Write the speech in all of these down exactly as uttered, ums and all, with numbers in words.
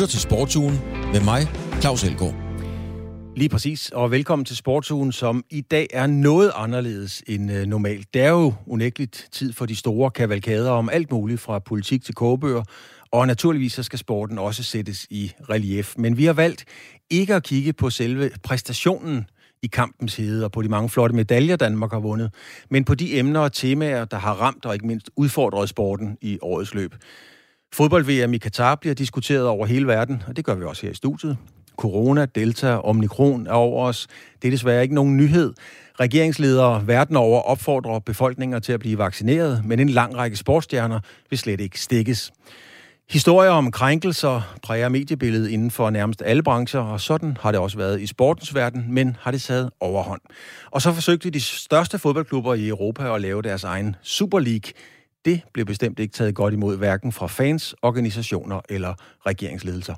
lytter til Sportsugen med mig, Claus Elgaard. Lige præcis, og velkommen til Sportsugen, som i dag er noget anderledes end øh, normalt. Det er jo unægteligt tid for de store kavalkader om alt muligt, fra politik til kogebøger, og naturligvis så skal sporten også sættes i relief. Men vi har valgt ikke at kigge på selve præstationen i kampens hede og på de mange flotte medaljer, Danmark har vundet, men på de emner og temaer, der har ramt og ikke mindst udfordret sporten i årets løb. Fodbold-V M i Katar bliver diskuteret over hele verden, og det gør vi også her i studiet. Corona, Delta, Omikron er over os. Det er desværre ikke nogen nyhed. Regeringsledere verden over opfordrer befolkninger til at blive vaccineret, men en lang række sportsstjerner vil slet ikke stikkes. Historier om krænkelser præger mediebilledet inden for nærmest alle brancher, og sådan har det også været i sportens verden, men har det taget overhånd. Og så forsøgte de største fodboldklubber i Europa at lave deres egen Super League. Det blev bestemt ikke taget godt imod, hverken fra fans, organisationer eller regeringsledelser.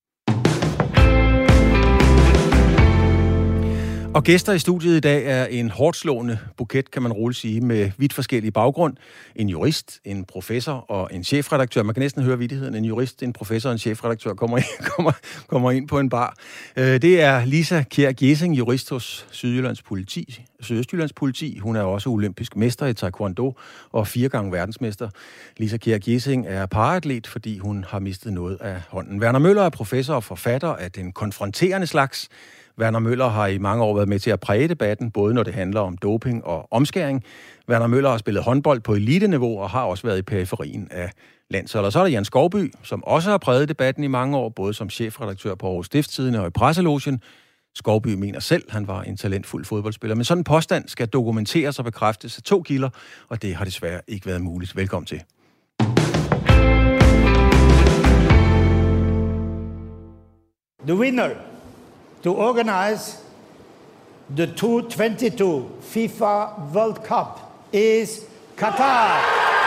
Og gæster i studiet i dag er en hårdslående buket, kan man roligt sige, med vidt forskellige baggrund. En jurist, en professor og en chefredaktør. Man kan næsten høre vittigheden. En jurist, en professor og en chefredaktør kommer ind, kommer, kommer ind på en bar. Det er Lisa Kjær Gjesing, jurist hos Sydjyllands Politi. Sydøstjyllands Politi. Hun er også olympisk mester i taekwondo og fire gange verdensmester. Lisa Kjær Gjesing er paraatlet, fordi hun har mistet noget af hånden. Werner Møller er professor og forfatter af den konfronterende slags. Werner Møller har i mange år været med til at præge debatten, både når det handler om doping og omskæring. Werner Møller har spillet håndbold på eliteniveau og har også været i periferien af landsholdet. Og så er der Jan Skovby, som også har præget debatten i mange år, både som chefredaktør på Aarhus Stiftstidende og i Presselogen. Skovby mener selv, at han var en talentfuld fodboldspiller. Men sådan en påstand skal dokumenteres og bekræftes af to kilder, og det har desværre ikke været muligt. Velkommen til. The winner to organize the two thousand twenty-two FIFA World Cup is Qatar.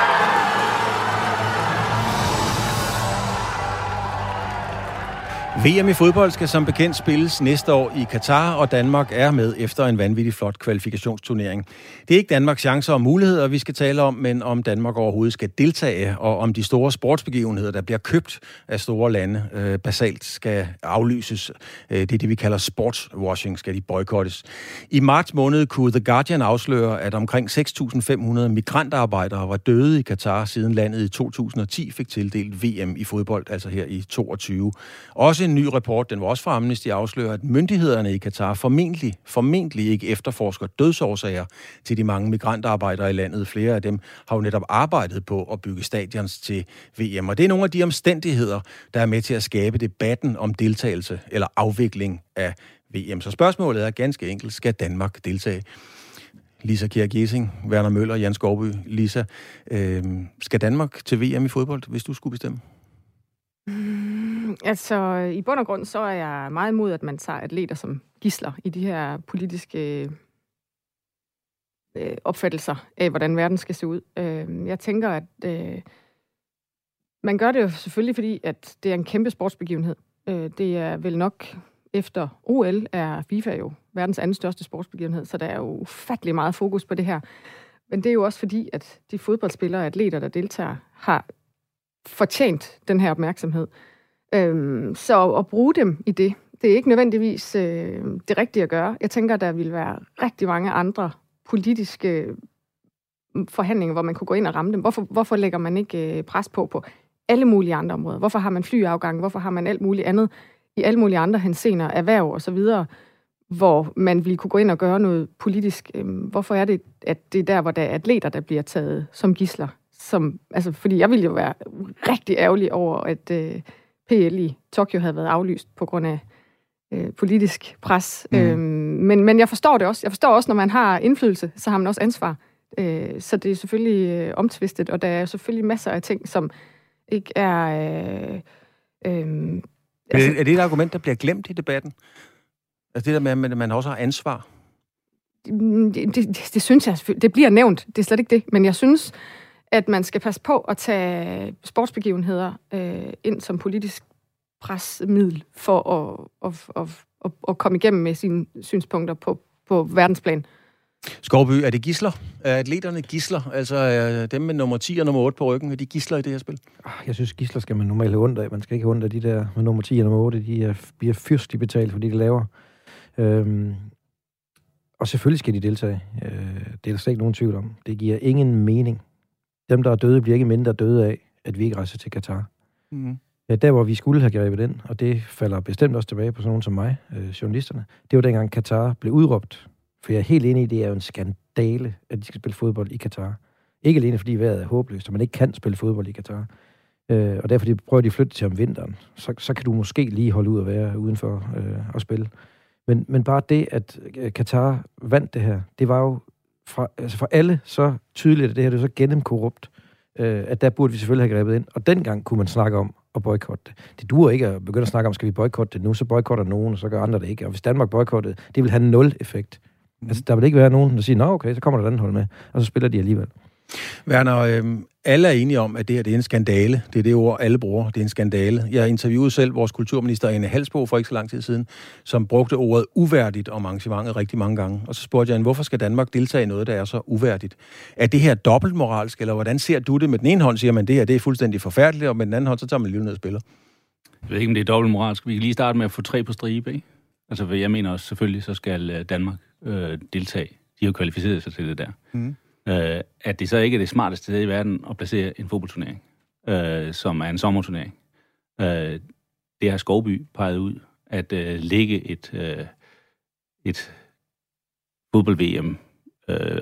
V M i fodbold skal som bekendt spilles næste år i Katar, og Danmark er med efter en vanvittig flot kvalifikationsturnering. Det er ikke Danmarks chancer og muligheder, vi skal tale om, men om Danmark overhovedet skal deltage, og om de store sportsbegivenheder, der bliver købt af store lande, øh, basalt skal aflyses. Det er det, vi kalder sportswashing, skal de boykottes. I marts måned kunne The Guardian afsløre, at omkring seks tusind fem hundrede migrantarbejdere var døde i Katar, siden landet i to tusind og ti fik tildelt V M i fodbold, altså her i toogtyve. Også en ny rapport, den var også fra Amnesty, afslører, at myndighederne i Katar formentlig, formentlig ikke efterforsker dødsårsager til de mange migrantarbejdere i landet. Flere af dem har jo netop arbejdet på at bygge stadions til V M. Og det er nogle af de omstændigheder, der er med til at skabe debatten om deltagelse eller afvikling af V M. Så spørgsmålet er ganske enkelt, skal Danmark deltage? Lisa Kjær Gjesing, Werner Møller, Jan Skovby. Lisa, øh, skal Danmark til V M i fodbold, hvis du skulle bestemme? Mm, altså, i bund og grund, så er jeg meget imod, at man tager atleter som gidsler i de her politiske øh, opfattelser af, hvordan verden skal se ud. Øh, jeg tænker, at øh, man gør det jo selvfølgelig, fordi at det er en kæmpe sportsbegivenhed. Øh, det er vel nok efter O L er FIFA jo verdens anden største sportsbegivenhed, så der er jo ufattelig meget fokus på det her. Men det er jo også fordi, at de fodboldspillere og atleter, der deltager, har fortjent den her opmærksomhed. Øhm, så at bruge dem i det, det er ikke nødvendigvis øh, det rigtige at gøre. Jeg tænker, der vil være rigtig mange andre politiske forhandlinger, hvor man kunne gå ind og ramme dem. Hvorfor, hvorfor lægger man ikke øh, pres på på alle mulige andre områder? Hvorfor har man flyafgang? Hvorfor har man alt muligt andet i alle mulige andre henseender, erhverv og så videre, hvor man ville kunne gå ind og gøre noget politisk? Øh, hvorfor er det, at det er der, hvor der er atleter, der bliver taget som gidsler? Som, altså, fordi jeg ville jo være rigtig ærgerlig over, at øh, P L i Tokyo havde været aflyst på grund af øh, politisk pres. Mm. Øhm, men, men jeg forstår det også. Jeg forstår også, når man har indflydelse, så har man også ansvar. Øh, så det er selvfølgelig øh, omtvistet, og der er selvfølgelig masser af ting, som ikke er... Øh, øh, altså, er det et argument, der bliver glemt i debatten? Altså det der med, at man også har ansvar? Det, det, det, det synes jeg selvfølgelig. Det bliver nævnt. Det er slet ikke det. Men jeg synes, at man skal passe på at tage sportsbegivenheder øh, ind som politisk presmiddel for at, at, at, at, at komme igennem med sine synspunkter på, på verdensplan. Skovby, er det gidsler? Er atleterne gidsler? Altså er dem med nummer ti og nummer otte på ryggen, er de gidsler i det her spil? Jeg synes, gidsler skal man normalt have ondt af. Man skal ikke have ondt af de der med nummer ti og nummer otte. De er, bliver fyrst betalt for det, de laver. Øhm, og selvfølgelig skal de deltage. Øh, det er der slet ikke nogen tvivl om. Det giver ingen mening. Dem, der er døde, bliver ikke mindre døde af, at vi ikke rejser til Katar. Mm. Ja, der, hvor vi skulle have grebet ind, og det falder bestemt også tilbage på sådan nogen som mig, øh, journalisterne, det var dengang Katar blev udråbt. For jeg er helt enig i, det er jo en skandale, at de skal spille fodbold i Katar. Ikke alene fordi vejret er håbløst, og man ikke kan spille fodbold i Katar. Øh, og derfor de prøver de at flytte til om vinteren. Så, så kan du måske lige holde ud og være udenfor øh, og spille. Men, men bare det, at Katar vandt det her, det var jo fra, altså for alle så tydeligt, at det her det er så gennemkorrupt, øh, at der burde vi selvfølgelig have grebet ind. Og dengang kunne man snakke om at boykotte det. Det duer ikke at begynde at snakke om, skal vi boykotte det nu, så boykotter nogen, og så gør andre det ikke. Og hvis Danmark boykottede, det vil have nul effekt. Mm. Altså, der vil ikke være nogen, der siger, nå okay, så kommer der et andet hold med, og så spiller de alligevel. Werner, øh, alle er enige om, at det her det er en skandale. Det er det ord, alle bruger. Det er en skandale. Jeg interviewede selv vores kulturminister Ane Halsbo for ikke så lang tid siden, som brugte ordet uværdigt om arrangementet rigtig mange gange. Og så spurgte jeg hende, hvorfor skal Danmark deltage i noget, der er så uværdigt? Er det her dobbeltmoralsk, eller hvordan ser du det? Med den ene hånd siger man, det her det er fuldstændig forfærdeligt, og med den anden hånd, så tager man lige ned og spiller. Jeg ved ikke, om det er dobbeltmoralsk. Vi kan lige starte med at få tre på stribe, ikke? Altså, jeg mener også, selvfølgelig, så skal Danmark øh, deltage. De har jo kvalificeret sig til det der. Mm. Øh, at det så ikke er det smarteste sted i verden at placere en fodboldturnering, øh, som er en sommerturnering. Øh, det har Skovby peget ud, at øh, lægge et, øh, et fodbold-V M, øh,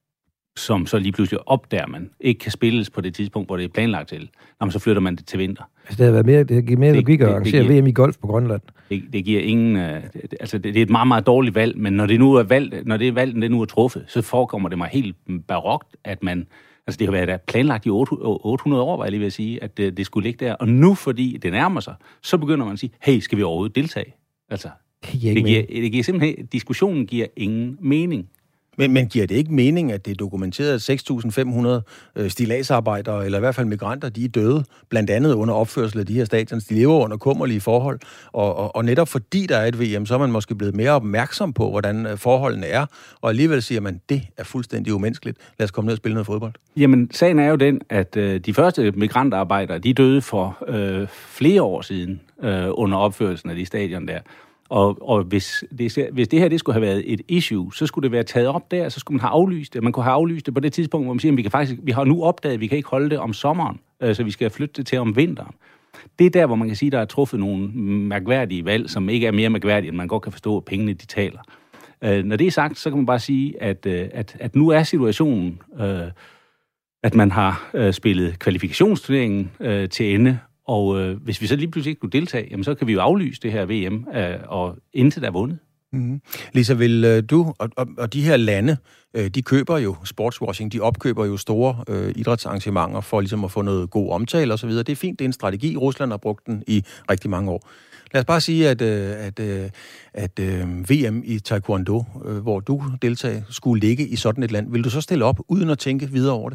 som så lige pludselig opdager man, ikke kan spilles på det tidspunkt, hvor det er planlagt til. Jamen, så flytter man det til vinter. Altså, det har været mere, det giver mere logik at arrangere V M i golf på Grønland. Det, det giver ingen... Øh, det, altså, det, det er et meget, meget dårligt valg, men når det nu er valgt, når det er valgt, det nu er truffet, så forekommer det mig helt barokt, at man... Altså, det har været planlagt i otte hundrede år, var jeg lige ved at sige, at det, det skulle ligge der. Og nu, fordi det nærmer sig, så begynder man at sige, hey, skal vi overhovedet deltage? Altså, det giver, det giver, det giver simpelthen... Diskussionen giver ingen mening. Men, men giver det ikke mening, at det er dokumenteret, at seks tusind fem hundrede øh, stilladsarbejdere, eller i hvert fald migranter, de er døde, blandt andet under opførsel af de her stadions. De lever under kummerlige forhold, og, og, og netop fordi der er et V M, så er man måske blevet mere opmærksom på, hvordan forholdene er, og alligevel siger man, det er fuldstændig umenneskeligt. Lad os komme ned og spille noget fodbold. Jamen, sagen er jo den, at øh, de første migrantarbejdere, de døde for øh, flere år siden øh, under opførelsen af de stadion der. Og, og hvis, det, hvis det her det skulle have været et issue, så skulle det være taget op der, så skulle man have aflyst det. Man kunne have aflyst det på det tidspunkt, hvor man siger, at vi, kan faktisk, vi har nu opdaget, at vi kan ikke holde det om sommeren, øh, så vi skal flytte det til om vinteren. Det er der, hvor man kan sige, at der er truffet nogle mærkværdige valg, som ikke er mere mærkværdige, end man godt kan forstå, at pengene de taler. Øh, når det er sagt, så kan man bare sige, at, øh, at, at nu er situationen, øh, at man har øh, spillet kvalifikationsturneringen øh, til ende. Og øh, hvis vi så lige pludselig ikke kunne deltage, jamen, så kan vi jo aflyse det her V M, øh, og intet er vundet. Mm-hmm. Lisa, vil øh, du, og, og, og de her lande, øh, de køber jo sportswashing, de opkøber jo store øh, idrætsarrangementer for ligesom at få noget god omtale osv. Det er fint, det er en strategi. Rusland har brugt den i rigtig mange år. Lad os bare sige, at, øh, at, øh, at øh, V M i Taekwondo, øh, hvor du deltager, skulle ligge i sådan et land. Vil du så stille op, uden at tænke videre over det?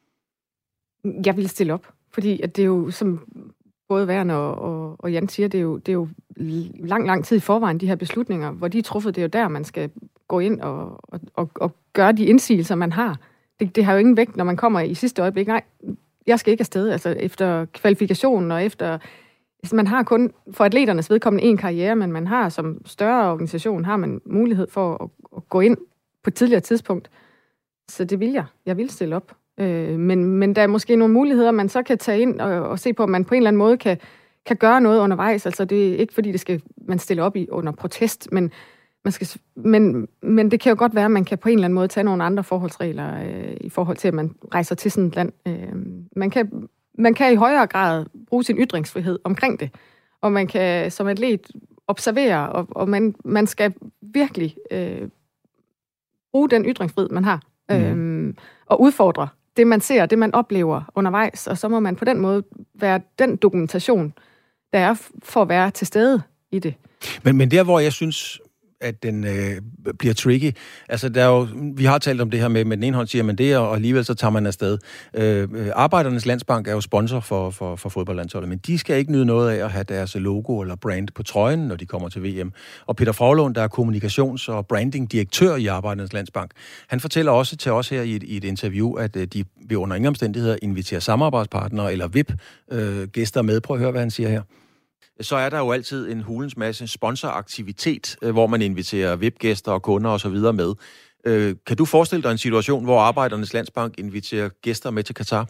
Jeg vil stille op, fordi at det er jo, som både Werner og, og, og Jan siger, det er, jo, det er jo lang, lang tid i forvejen, de her beslutninger, hvor de er truffet, det er jo der, man skal gå ind og, og, og, og gøre de indsigelser, man har. Det, det har jo ingen vægt, når man kommer i sidste øjeblik. Nej, jeg skal ikke afsted, altså efter kvalifikationen og efter... Altså man har kun for atleternes vedkommende en karriere, men man har som større organisation, har man mulighed for at, at gå ind på et tidligere tidspunkt. Så det vil jeg. Jeg vil stille op. Øh, men, men der er måske nogle muligheder, man så kan tage ind og, og se på, om man på en eller anden måde kan, kan gøre noget undervejs. Altså det er ikke fordi, det skal man stille op i under protest, men, man skal, men, men det kan jo godt være, at man kan på en eller anden måde tage nogle andre forholdsregler øh, i forhold til, at man rejser til sådan et land. Øh, man kan... Man kan i højere grad bruge sin ytringsfrihed omkring det, og man kan som atlet observere, og, og man, man skal virkelig øh, bruge den ytringsfrihed, man har, mm. øh, og udfordre det, man ser, det, man oplever undervejs, og så må man på den måde være den dokumentation, der er for at være til stede i det. Men, men der, hvor jeg synes, at den øh, bliver tricky. Altså, der er jo, vi har talt om det her med, med den ene hånd siger man det, og alligevel så tager man afsted. Øh, Arbejdernes Landsbank er jo sponsor for, for, for fodboldlandsholdet, men de skal ikke nyde noget af at have deres logo eller brand på trøjen, når de kommer til V M. Og Peter Fraglund, der er kommunikations- og branding-direktør i Arbejdernes Landsbank, han fortæller også til os her i et, i et interview, at øh, de vil under ingen omstændigheder invitere samarbejdspartnere eller V I P-gæster øh, med. Prøv at høre, hvad han siger her. Så er der jo altid en hulens masse sponsoraktivitet, hvor man inviterer V I P-gæster og kunder osv. med. Kan du forestille dig en situation, hvor Arbejdernes Landsbank inviterer gæster med til Katar?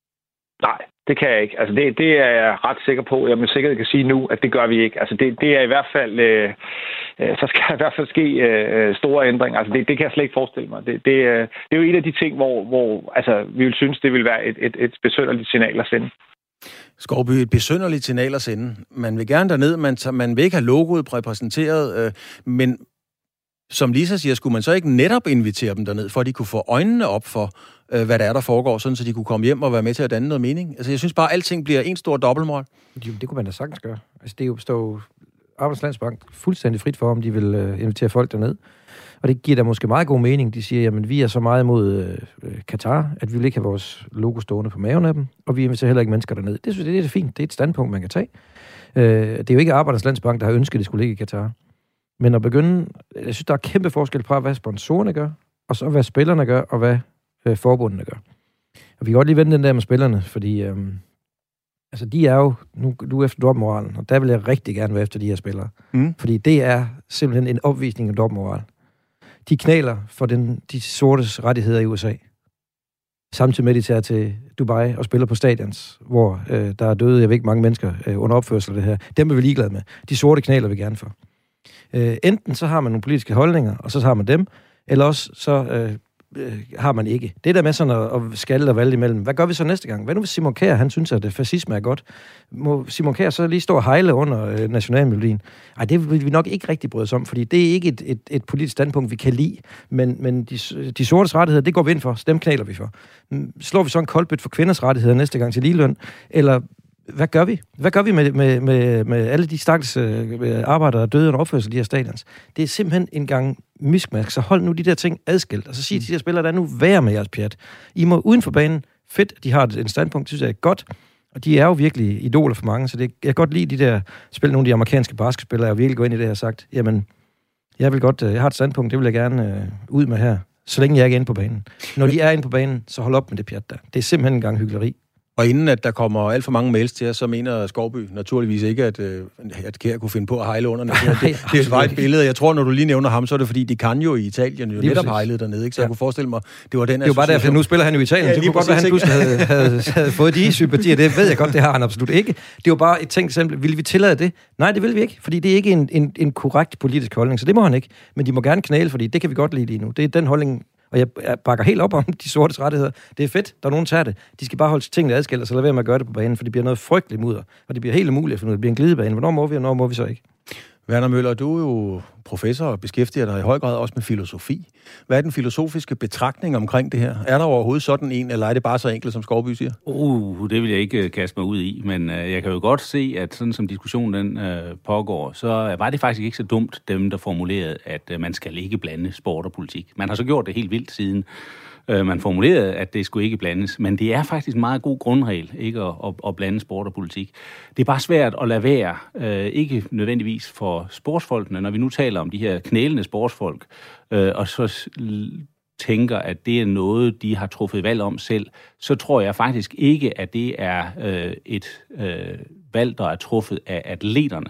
Nej, det kan jeg ikke. Altså det, det er jeg ret sikker på. Jeg med sikkerhed kan sige nu, at det gør vi ikke. Altså det, det er i hvert fald, øh, så skal der i hvert fald ske øh, store ændringer. Altså det, det kan jeg slet ikke forestille mig. Det, det, øh, det er jo et af de ting, hvor, hvor altså, vi vil synes, det vil være et, et, et besynderligt signal at sende. Skovby, et besynderligt signal at sende. Man vil gerne derned, man, man vil ikke have logoet repræsenteret, øh, men som Lisa siger, skulle man så ikke netop invitere dem derned, for at de kunne få øjnene op for, øh, hvad der er, der foregår, sådan så de kunne komme hjem og være med til at danne noget mening? Altså, jeg synes bare, at alting bliver en stor dobbeltmoral. Jo, det kunne man da sagtens gøre. Altså, det er jo står Arbejdernes Landsbank fuldstændig frit for, om de vil øh, invitere folk derned. Og det giver da måske meget god mening. De siger, jamen vi er så meget imod øh, Katar, at vi vil ikke have vores logo stående på maven af dem, og vi inviterer heller ikke mennesker derned. Det synes jeg, det er fint. Det er et standpunkt, man kan tage. Øh, det er jo ikke Arbejdernes Landsbank, der har ønsket, at det skulle ligge i Katar. Men at begynde, jeg synes, der er kæmpe forskel på, hvad sponsorerne gør, og så hvad spillerne gør, og hvad øh, forbundene gør. Og vi kan godt lige vende den der med spillerne, fordi øh, altså de er jo, nu du er efter dobbeltmoralen, og der vil jeg rigtig gerne være efter de her spillere. Mm. Fordi det er simpelthen en opvisning af dobbeltmoral. De knæler for den, de sortes rettigheder i U S A. Samtidig med, at de tager til Dubai og spiller på stadions, hvor øh, der er døde, jeg ved ikke, mange mennesker øh, under opførsel af det her. Dem er vi ligeglade med. De sorte knæler vi gerne for. Øh, enten så har man nogle politiske holdninger, og så har man dem, eller også så øh, øh, har man ikke. Det der med sådan at, at skalle og valge imellem. Hvad gør vi så næste gang? Hvad nu hvis Simon Kjær, han synes, at fascisme er godt? Må Simon Kjær så lige stå og hejle under øh, nationalmelodien? Ej, det vil vi nok ikke rigtig bryde os om, fordi det er ikke et, et, et politisk standpunkt, vi kan lide. Men, men de, de sortes rettigheder, det går vi ind for, så dem knæler vi for. Slår vi så en koldbøt for kvinders rettigheder næste gang til ligeløn? Eller hvad gør vi? Hvad gør vi med, med, med, med alle de stakkels øh, arbejdere, der døde under opførsel af de her stadions? Det er simpelthen en gang miskmask, så hold nu de der ting adskilt, og så sig til de her spillere, der nu vær med jeres pjat. I må uden for banen, fedt, de har en standpunkt, synes jeg er godt, og de er jo virkelig idoler for mange, så det, jeg kan godt lide de der spil, nogle af de amerikanske basketspillere, og virkelig gå ind i det her og sagt, jamen, jeg vil godt, jeg har et standpunkt, det vil jeg gerne øh, ud med her, så længe jeg ikke er inde på banen. Når de er inde på banen, så hold op med det pjat der. Det er simpelthen en gang hykleri. Og inden at der kommer alt for mange mails til os, så mener Skovby naturligvis ikke, at, øh, at Kjær kunne finde på at hejle under. Det, det, det er et billede. Jeg tror, når du lige nævner ham, så er det fordi, de kan jo i Italien jo netop hejlede dernede. Ikke? Så ja. Jeg kunne forestille mig, det var den Det er jo bare derfor, nu spiller han jo i Italien. Ja, det kunne godt være, han pludselig havde, havde, havde fået de sympatier. Det ved jeg godt, det har han absolut ikke. Det er jo bare et tænkt eksempel. Vil vi tillade det? Nej, det vil vi ikke, fordi det er ikke en, en, en korrekt politisk holdning. Så det må han ikke. Men de må gerne knæle, fordi det kan vi godt lide lige nu. Det er den holdning. Og jeg bakker helt op om de sortes rettigheder. Det er fedt, der er nogen, der tager det. De skal bare holde tingene adskilt, og så lade være med at gøre det på banen, for det bliver noget frygteligt mudder. Og det bliver helt umuligt at finde ud af. Det bliver en glidebane. Hvornår må vi, og hvornår må vi så ikke? Werner Møller, du er jo professor og beskæftiger dig i høj grad også med filosofi. Hvad er den filosofiske betragtning omkring det her? Er der overhovedet sådan en, eller er det bare så enkelt, som Skovby siger? Uh, det vil jeg ikke kaste mig ud i, men uh, jeg kan jo godt se, at sådan som diskussionen den uh, pågår, så var det faktisk ikke så dumt, dem der formulerede, at uh, man skal ikke blande sport og politik. Man har så gjort det helt vildt siden uh, man formulerede, at det skulle ikke blandes, men det er faktisk en meget god grundregel, ikke at, at, at blande sport og politik. Det er bare svært at lade være, uh, ikke nødvendigvis for sportsfolkene, når vi nu taler om de her knælende sportsfolk, uh, og så tænker, at det er noget, de har truffet valg om selv, så tror jeg faktisk ikke, at det er øh, et øh, valg, der er truffet af atleterne.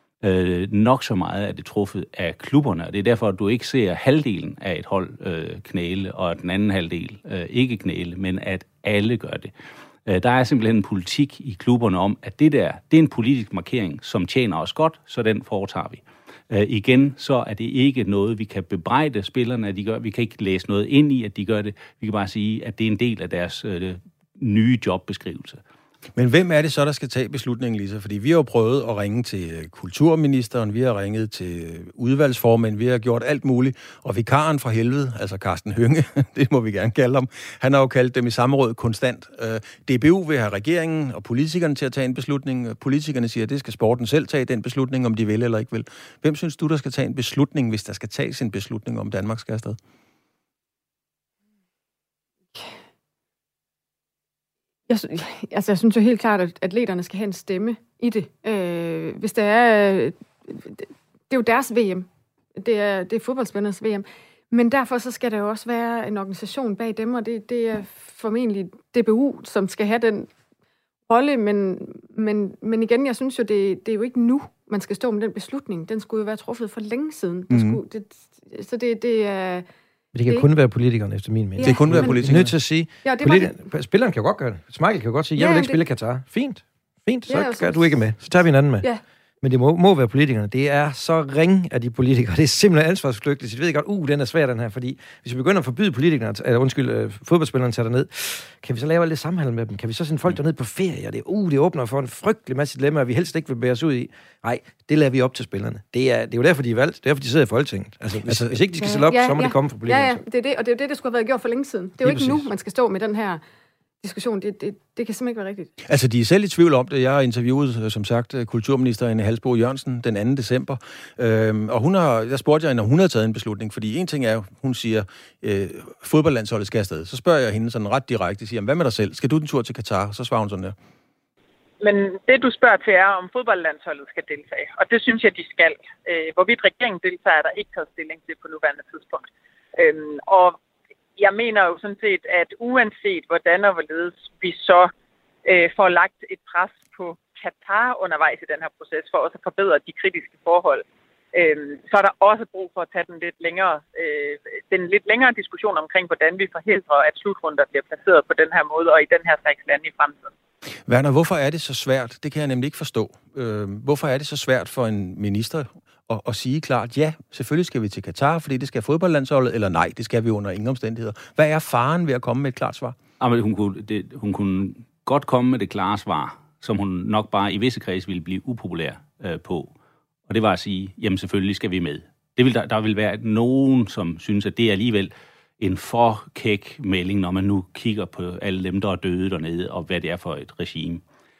Øh, nok så meget er det truffet af klubberne, og det er derfor, at du ikke ser halvdelen af et hold øh, knæle, og den anden halvdel øh, ikke knæle, men at alle gør det. Øh, der er simpelthen en politik i klubberne om, at det der, det er en politisk markering, som tjener os godt, så den foretager vi. Uh, igen, så er det ikke noget, vi kan bebrejde spillerne, at de gør. Vi kan ikke læse noget ind i, at de gør det. Vi kan bare sige, at det er en del af deres uh, nye jobbeskrivelse. Men hvem er det så, der skal tage beslutningen, Lisa? Fordi vi har jo prøvet at ringe til kulturministeren, vi har ringet til udvalgsformænd, vi har gjort alt muligt, og vikaren fra helvede, altså Karsten Hønge, det må vi gerne kalde ham, han har jo kaldt dem i samråd konstant. D B U vil have regeringen og politikerne til at tage en beslutning. Politikerne siger, at det skal sporten selv tage, den beslutning, om de vil eller ikke vil. Hvem synes du, der skal tage en beslutning, hvis der skal tages en beslutning, om Danmark skal afsted? Jeg, altså, jeg synes jo helt klart, at atleterne skal have en stemme i det. Øh, hvis det er... Det, det er jo deres V M. Det er, det er fodboldspillernes V M. Men derfor så skal der jo også være en organisation bag dem, og det, det er formentlig D B U, som skal have den rolle. Men, men, men igen, jeg synes jo, det, det er jo ikke nu, man skal stå med den beslutning. Den skulle jo være truffet for længe siden. Mm-hmm. Det skulle, det, så det, det er... Men det kan det kun være politikerne, efter min mening. Ja, det kan kun være politikerne. Jeg er nødt til at sige, ja, det det. Spilleren kan jo godt gøre det. Schmeichel kan jo godt sige, jeg ja, vil ikke det... spille Katar. Fint. Fint, så ja, gør du ikke med. Så tager vi en anden med. Ja. Men det må, må være politikerne. Det er så ring af de politikere. Det er simpelthen ansvarsflygtigt. Så de ved godt, uh, den er svær, den her. Fordi hvis vi begynder at forbyde politikerne, eller undskyld, øh, fodboldspillerne tager derned, kan vi så lave alt det samhandel med dem? Kan vi så sende folk derned på ferie? Det, uh, det åbner for en frygtelig masse dilemmaer, vi helst ikke vil bære os ud i. Nej, det lader vi op til spillerne. Det er, det er jo derfor, de er valgt. Det er derfor, de sidder i Folketinget. Altså, hvis, altså, hvis ikke de skal stille op, ja, så må ja. de komme fra politikerne. Ja, ja, det er det, og det er det, der skulle have været gjort for længe siden. Det er jo ikke præcis nu, man skal stå med den her diskussion. Det, det, det kan simpelthen ikke være rigtigt. Altså, de er selv i tvivl om det. Jeg har interviewet, som sagt, kulturminister Ane Halsboe Jørgensen den anden december. Øhm, og hun har, jeg spurgte hende, om hun havde taget en beslutning. Fordi en ting er jo, hun siger, øh, fodboldlandsholdet skal afsted. Så spørger jeg hende sådan ret direkte, siger, hvad med dig selv? Skal du den tur til Katar? Så svarer hun sådan der. Men det, du spørger til, er, om fodboldlandsholdet skal deltage. Og det synes jeg, de skal. Øh, hvorvidt regeringen deltager, er der ikke taget stilling til på nuværende tidspunkt. Øhm, og jeg mener jo sådan set, at uanset hvordan og hvorledes vi så øh, får lagt et pres på Katar undervejs i den her proces, for også at forbedre de kritiske forhold, øh, så er der også brug for at tage den lidt længere, øh, den lidt længere diskussion omkring, hvordan vi forhindrer, at slutrunder bliver placeret på den her måde og i den her slags lande i fremtiden. Werner, hvorfor er det så svært? Det kan jeg nemlig ikke forstå. Øh, hvorfor er det så svært for en minister at, at sige klart, ja, selvfølgelig skal vi til Katar, fordi det skal fodboldlandsholdet, eller nej, det skal vi under ingen omstændigheder. Hvad er faren ved at komme med et klart svar? Jamen, hun, kunne, det, hun kunne godt komme med det klare svar, som hun nok bare i visse kreds ville blive upopulær øh, på. Og det var at sige, jamen selvfølgelig skal vi med. Det vil, der, der vil være nogen, som synes, at det er alligevel en for kæk melding, når man nu kigger på alle dem, der er døde dernede, og hvad det er for et regime.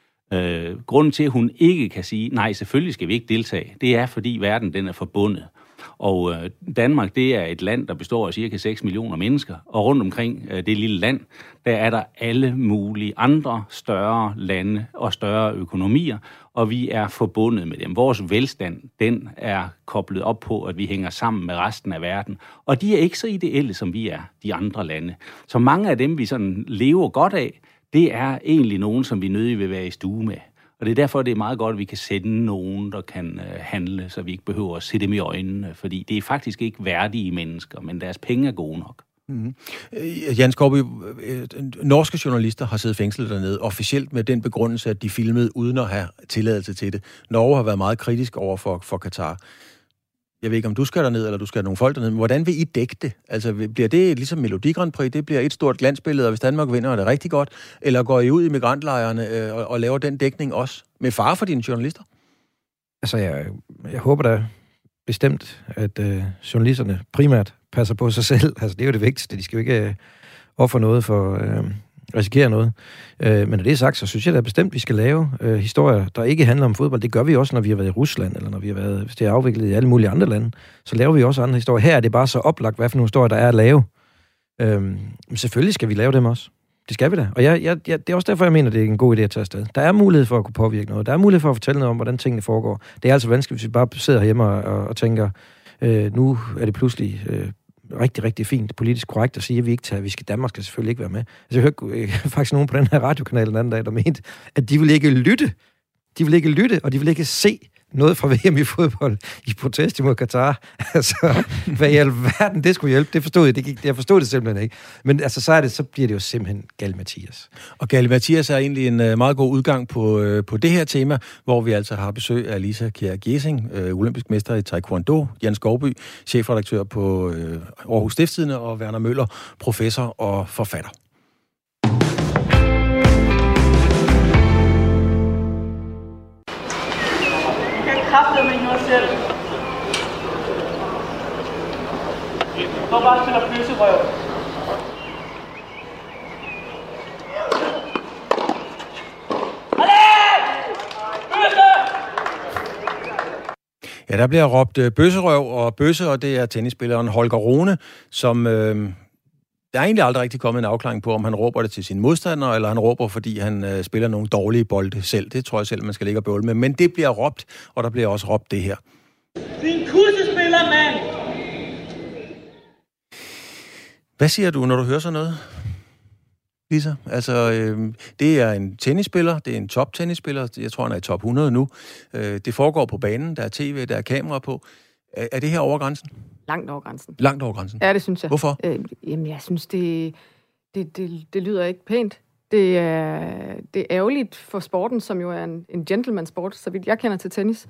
Øh, grunden til, at hun ikke kan sige, nej, selvfølgelig skal vi ikke deltage, det er, fordi verden den er forbundet. Og øh, Danmark, det er et land, der består af cirka seks millioner mennesker, og rundt omkring øh, det lille land, der er der alle mulige andre større lande og større økonomier, og vi er forbundet med dem. Vores velstand, den er koblet op på, at vi hænger sammen med resten af verden, og de er ikke så ideelle, som vi er, de andre lande. Så mange af dem, vi sådan lever godt af, det er egentlig nogen, som vi nødig vil være i stue med. Og det er derfor, det er meget godt, at vi kan sende nogen, der kan øh, handle, så vi ikke behøver at se dem i øjnene, fordi det er faktisk ikke værdige mennesker, men deres penge er gode nok. Mm-hmm. Jan Skovby, norske journalister har siddet fængslet dernede, officielt med den begrundelse, at de filmede uden at have tilladelse til det. Norge har været meget kritisk over for, for Katar. Jeg ved ikke, om du skal derned, eller du skal have nogle folk derned, men hvordan vil I dække det? Altså, bliver det ligesom Melodi Grand Prix, det bliver et stort glansbillede, og hvis Danmark vinder, er det rigtig godt? Eller går I ud i migrantlejrene øh, og, og laver den dækning også, med fare for dine journalister? Altså, jeg, jeg håber da bestemt, at øh, journalisterne primært passer på sig selv. Altså, det er jo det vigtigste. De skal jo ikke øh, ofre noget for... Øh, risikere noget. Øh, men når det er sagt, så synes jeg da bestemt, at vi skal lave øh, historier, der ikke handler om fodbold. Det gør vi også, når vi har været i Rusland, eller når vi har været, hvis det er afviklet i alle mulige andre lande. Så laver vi også andre historier. Her er det bare så oplagt, hvad for nogle historier, der er at lave. Øh, men selvfølgelig skal vi lave dem også. Det skal vi da. Og jeg, jeg, jeg, det er også derfor, jeg mener, det er en god idé at tage afsted. Der er mulighed for at kunne påvirke noget. Der er mulighed for at fortælle noget om, hvordan tingene foregår. Det er altså vanskeligt, hvis vi bare sidder hjemme og, og, og tænker, øh, nu er det pludselig... Øh, rigtig, rigtig fint politisk korrekt at sige, at vi ikke tager, vi skal, Danmark skal selvfølgelig ikke være med. Altså, jeg hørte øh, faktisk nogen på den her radiokanal den anden dag, der mente, at de vil ikke lytte. De vil ikke lytte, og de vil ikke se noget fra V M i fodbold i protest imod Katar. Altså, hvad i alverden det skulle hjælpe, det forstod jeg. Det gik, jeg forstod det simpelthen ikke. Men altså, så, er det, så bliver det jo simpelthen Galimatias. Og Galimatias er egentlig en uh, meget god udgang på, uh, på det her tema, hvor vi altså har besøg af Lisa Kjær Gjesing, uh, olympisk mester i Taekwondo, Jan Skovby, chefredaktør på uh, Aarhus Stiftstidende, og Werner Møller, professor og forfatter. kraftedeme ikke noget selv. Du bare spiller bøsserøv. Ja, der bliver råbt øh, bøsserøv og bøsse, og det er tennisspilleren Holger Rune, som øh, der er egentlig aldrig rigtig kommet en afklaring på, om han råber det til sine modstandere, eller han råber, fordi han øh, spiller nogle dårlige bolde selv. Det tror jeg selv, man skal ligge og bøvle med. Men det bliver råbt, og der bliver også råbt det her. Din kussespiller, mand! Hvad siger du, når du hører sådan noget, Lisa? Altså, øh, det er en tennisspiller, det er en top-tennisspiller, jeg tror, han er i top hundrede nu. Øh, det foregår på banen, der er tv, der er kamera på. Er, er det her over grænsen? Langt over grænsen. Langt over grænsen? Ja, det synes jeg. Hvorfor? Øh, jamen, jeg synes, det, det, det, det lyder ikke pænt. Det er, det er ærgerligt for sporten, som jo er en, en gentleman-sport, så vidt jeg kender til tennis.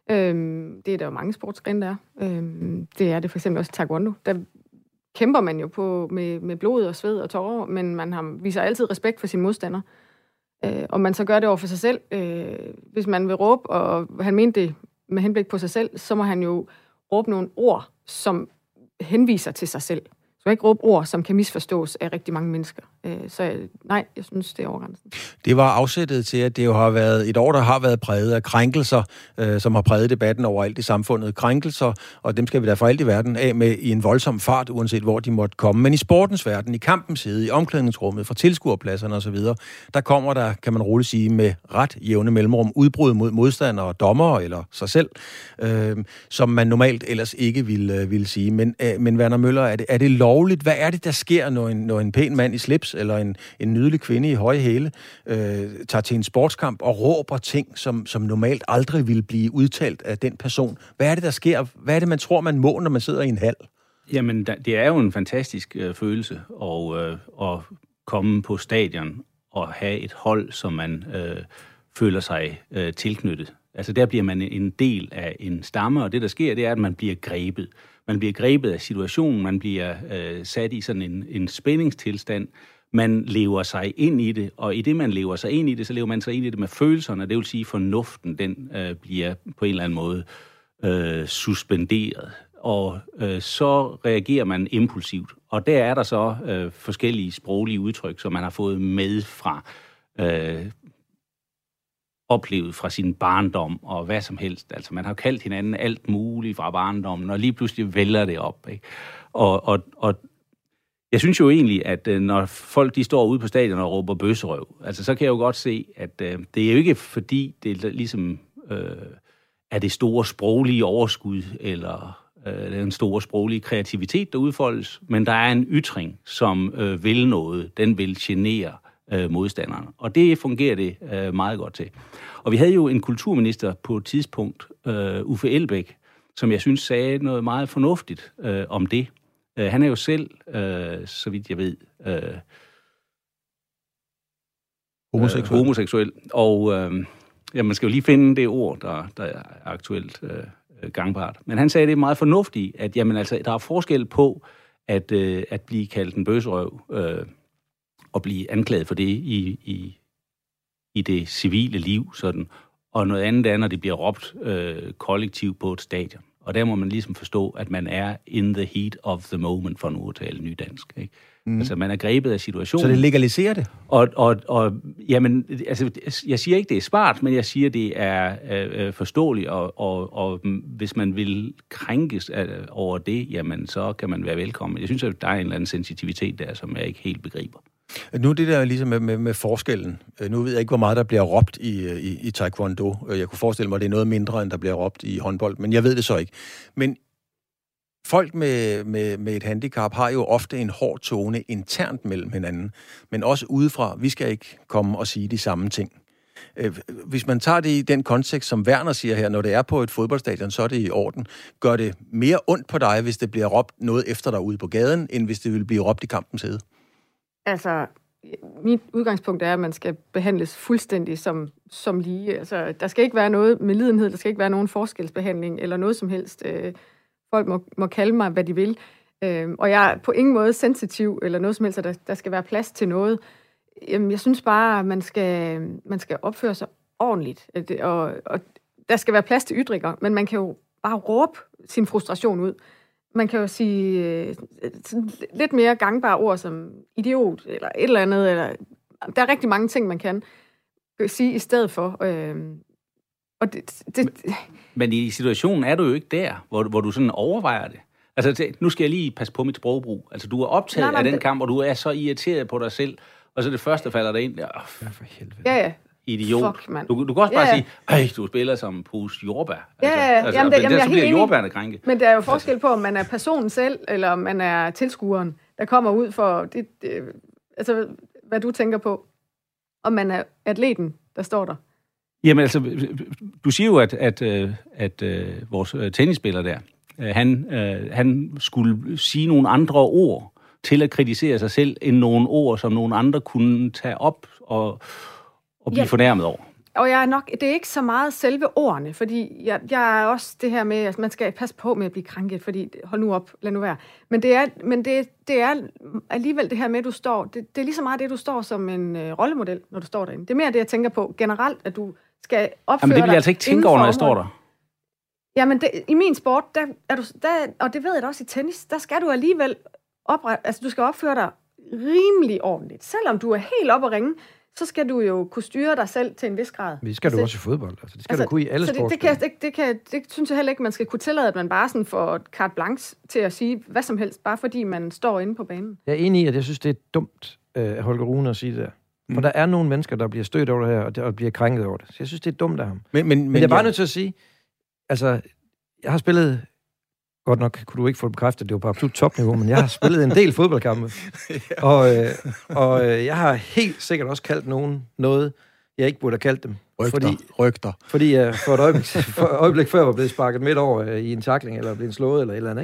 Øhm, det er der jo mange sportsgrene, der er. Øhm, det er det for eksempel også taekwondo. Der kæmper man jo på med, med blod og sved og tårer, men man har, viser altid respekt for sine modstandere. Øh, og man så gør det over for sig selv. Øh, hvis man vil råbe, og han mente det med henblik på sig selv, så må han jo råbe nogle ord, som henviser til sig selv. Så kan ikke råbe ord, som kan misforstås af rigtig mange mennesker. Så nej, jeg synes, det er over grænsen. Det var afsættet til, at det jo har været et år, der har været præget af krænkelser, øh, som har præget debatten overalt i samfundet. Krænkelser, og dem skal vi da for alt i verden af med i en voldsom fart, uanset hvor de måtte komme. Men i sportens verden, i kampens side, i omklædningsrummet, fra tilskuerpladserne osv., der kommer der, kan man roligt sige, med ret jævne mellemrum udbrud mod modstandere, dommere eller sig selv, øh, som man normalt ellers ikke ville, ville sige. Men, øh, men Werner Møller, er det, er det lovligt? Hvad er det, der sker, når en, når en pæn mand i slips eller en, en nydelig kvinde i høje hæle øh, tager til en sportskamp og råber ting, som, som normalt aldrig ville blive udtalt af den person? Hvad er det, der sker? Hvad er det, man tror, man må, når man sidder i en hal? Jamen, det er jo en fantastisk øh, følelse at, øh, at komme på stadion og have et hold, som man øh, føler sig øh, tilknyttet. Altså, der bliver man en del af en stamme, og det, der sker, det er, at man bliver grebet. Man bliver grebet af situationen, man bliver øh, sat i sådan en, en spændingstilstand, man lever sig ind i det, og i det, man lever sig ind i det, så lever man sig ind i det med følelserne, det vil sige, fornuften, den øh, bliver på en eller anden måde øh, suspenderet, og øh, så reagerer man impulsivt, og der er der så øh, forskellige sproglige udtryk, som man har fået med fra øh, oplevet fra sin barndom og hvad som helst. Altså, man har kaldt hinanden alt muligt fra barndommen, og lige pludselig vælger det op, ikke? Og, og, og jeg synes jo egentlig, at når folk de står ude på stadion og råber bøsserøv, altså, så kan jeg jo godt se, at øh, det er jo ikke fordi, det er ligesom øh, er det store sproglige overskud, eller øh, den store sproglige kreativitet, der udfoldes, men der er en ytring, som øh, vil noget. Den vil genere øh, modstanderne. Og det fungerer det øh, meget godt til. Og vi havde jo en kulturminister på et tidspunkt, øh, Uffe Elbæk, som jeg synes sagde noget meget fornuftigt øh, om det. Øh, han er jo selv, øh, så vidt jeg ved, øh, homoseksuel. Øh, homoseksuel. Og øh, ja, man skal jo lige finde det ord, der, der er aktuelt øh, gangbart. Men han sagde det meget fornuftigt, at jamen, altså, der er forskel på at, øh, at blive kaldt en bøsserøv øh, og blive anklaget for det i, i, i det civile liv, sådan. Og noget andet er, når det bliver råbt øh, kollektivt på et stadion. Og der må man ligesom forstå, at man er in the heat of the moment, for nu at tale nydansk, ikke? Mm. Altså, man er grebet af situationen. Så det legaliserer det? Og, og, og jamen, altså, jeg siger ikke, det er smart, men jeg siger, det er øh, forståeligt, og, og, og hvis man vil krænkes over det, jamen, så kan man være velkommen. Jeg synes, at der er en eller anden sensitivitet der, som jeg ikke helt begriber. Nu det der ligesom med, med, med forskellen. Nu ved jeg ikke, hvor meget der bliver råbt i, i, i taekwondo. Jeg kunne forestille mig, at det er noget mindre, end der bliver råbt i håndbold, men jeg ved det så ikke. Men folk med, med, med et handicap har jo ofte en hård tone internt mellem hinanden, men også udefra. Vi skal ikke komme og sige de samme ting. Hvis man tager det i den kontekst, som Werner siger her, når det er på et fodboldstadion, så er det i orden. Gør det mere ondt på dig, hvis det bliver råbt noget efter dig ude på gaden, end hvis det vil blive råbt i kampens hede? Altså, mit udgangspunkt er, at man skal behandles fuldstændig som, som lige. Altså, der skal ikke være noget med lidenhed, der skal ikke være nogen forskelsbehandling eller noget som helst. Folk må, må kalde mig, hvad de vil. Og jeg er på ingen måde sensitiv eller noget som helst, at der, der skal være plads til noget. Jeg synes bare, at man skal, man skal opføre sig ordentligt. Og, og der skal være plads til ytringer, men man kan jo bare råbe sin frustration ud. Man kan jo sige øh, lidt mere gangbare ord som idiot, eller et eller andet, eller der er rigtig mange ting, man kan sige i stedet for. Øh, og det, det, men, men i situationen er du jo ikke der, hvor, hvor du sådan overvejer det. Altså, nu skal jeg lige passe på mit sprogbrug. Altså, du er optaget nej, nej, af den det... kamp, og du er så irriteret på dig selv, og så det første falder der ind. Ja, for helvede. Ja, ja. Idiot. Fuck, man. Du, du kan også bare ja, ja. sige, ej, du spiller som pose jordbær. Altså, ja, ja. Altså, jamen, det, jamen, der, så bliver jordbærne krænket. Men der er jo forskel på, om man er personen selv, eller om man er tilskueren, der kommer ud for, det, det, altså, hvad du tænker på. Om man er atleten, der står der. Jamen altså, du siger jo, at, at, at, at, at vores tennisspiller der, han, han skulle sige nogle andre ord til at kritisere sig selv, end nogle ord, som nogle andre kunne tage op og, og blive ja. fornærmet over. Og jeg er nok, det er ikke så meget selve ordene, fordi jeg, jeg er også det her med, at man skal passe på med at blive krænket, fordi hold nu op, lad nu være. Men det er, men det, det er alligevel det her med, at du står, det, det er lige så meget det, du står som en øh, rollemodel, når du står derinde. Det er mere det, jeg tænker på generelt, at du skal opføre dig. Jamen det vil jeg altså ikke tænke over, når jeg står der. Jamen det, i min sport, der er du, der, og det ved jeg da også i tennis, der skal du alligevel opre, altså du skal opføre dig rimelig ordentligt. Selvom du er helt oppe at ringe, så skal du jo kunne styre dig selv til en vis grad. Men det skal du også i fodbold. Altså, det skal altså, du kunne i alle sportsgrene. Det, det, kan, det, det, kan, det synes jeg heller ikke, man skal kunne tillade, at man bare sådan får carte blanche til at sige hvad som helst, bare fordi man står inde på banen. Jeg er enig i, at jeg synes, det er dumt af Holger Rune at sige det der. For mm. der er nogle mennesker, der bliver stødt over det her, og, der, og bliver krænket over det. Så jeg synes, det er dumt af ham. Men, men, men, men jeg er bare ja. nødt til at sige, altså, jeg har spillet, godt nok kunne du ikke få det bekræftet, det var på absolut topniveau, men jeg har spillet en del fodboldkampe. ja. Og, øh, og øh, jeg har helt sikkert også kaldt nogen noget, jeg ikke burde have kaldt dem. Rygter. Fordi, Rygter. fordi jeg for et øjeblik, for et øjeblik før var blevet sparket midt over øh, i en tackling, eller blevet slået, eller et eller andet,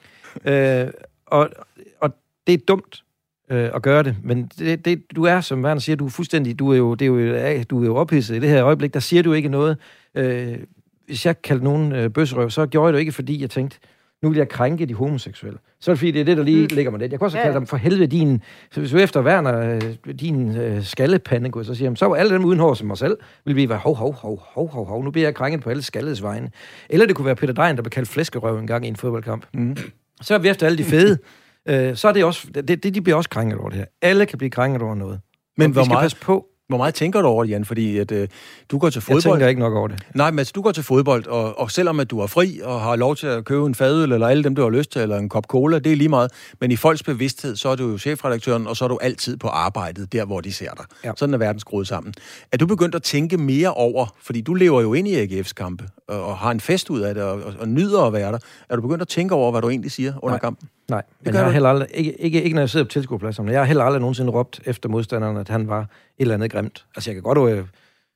ikke? Øh, og, og det er dumt øh, at gøre det, men det, det, du er, som Werner siger, du er fuldstændig, du er jo, det er jo, du er jo ophidset i det her øjeblik, der siger du ikke noget. Øh, hvis jeg kaldte nogen øh, bøsserøv, så gjorde jeg det ikke, fordi jeg tænkte, nu vil jeg krænke de homoseksuelle. Så er det fordi, det er det, der lige mm. ligger mig lidt. Jeg kan også ja, kalde dem for helvede din, så hvis du efter Werner, din øh, skallepande, kunne jeg så sige, så var alle dem uden hår som mig selv, ville vi være hov, hov, hov, hov, hov, hov, nu bliver jeg krænket på alle skalledes vegne. Eller det kunne være Peter Dejen, der blev kaldt flæskerøv en gang i en fodboldkamp. Mm. Så er vi efter alle de fede, øh, så er det også, det, det, de bliver også krænket over det her. Alle kan blive krænket over noget. Men hvor vi skal meget passe på. Hvor meget tænker du over det, Jan? Fordi at, øh, du går til fodbold... Jeg tænker ikke nok over det. Nej, men altså, du går til fodbold, og, og selvom at du er fri og har lov til at købe en fadøl, eller alle dem, du har lyst til, eller en kop cola, det er lige meget. Men i folks bevidsthed, så er du jo chefredaktøren, og så er du altid på arbejdet, der hvor de ser dig. Ja. Sådan er verden skruet sammen. Er du begyndt at tænke mere over, fordi du lever jo ind i A G F's kampe, og, og har en fest ud af det, og, og, og nyder at være der. Er du begyndt at tænke over, hvad du egentlig siger under Nej. kampen? Nej, men jeg har heller aldrig, ikke, ikke, ikke når jeg sidder på tilskuerpladserne, jeg har heller aldrig nogensinde råbt efter modstanderen, at han var et eller andet grimt. Altså, jeg kan godt øh,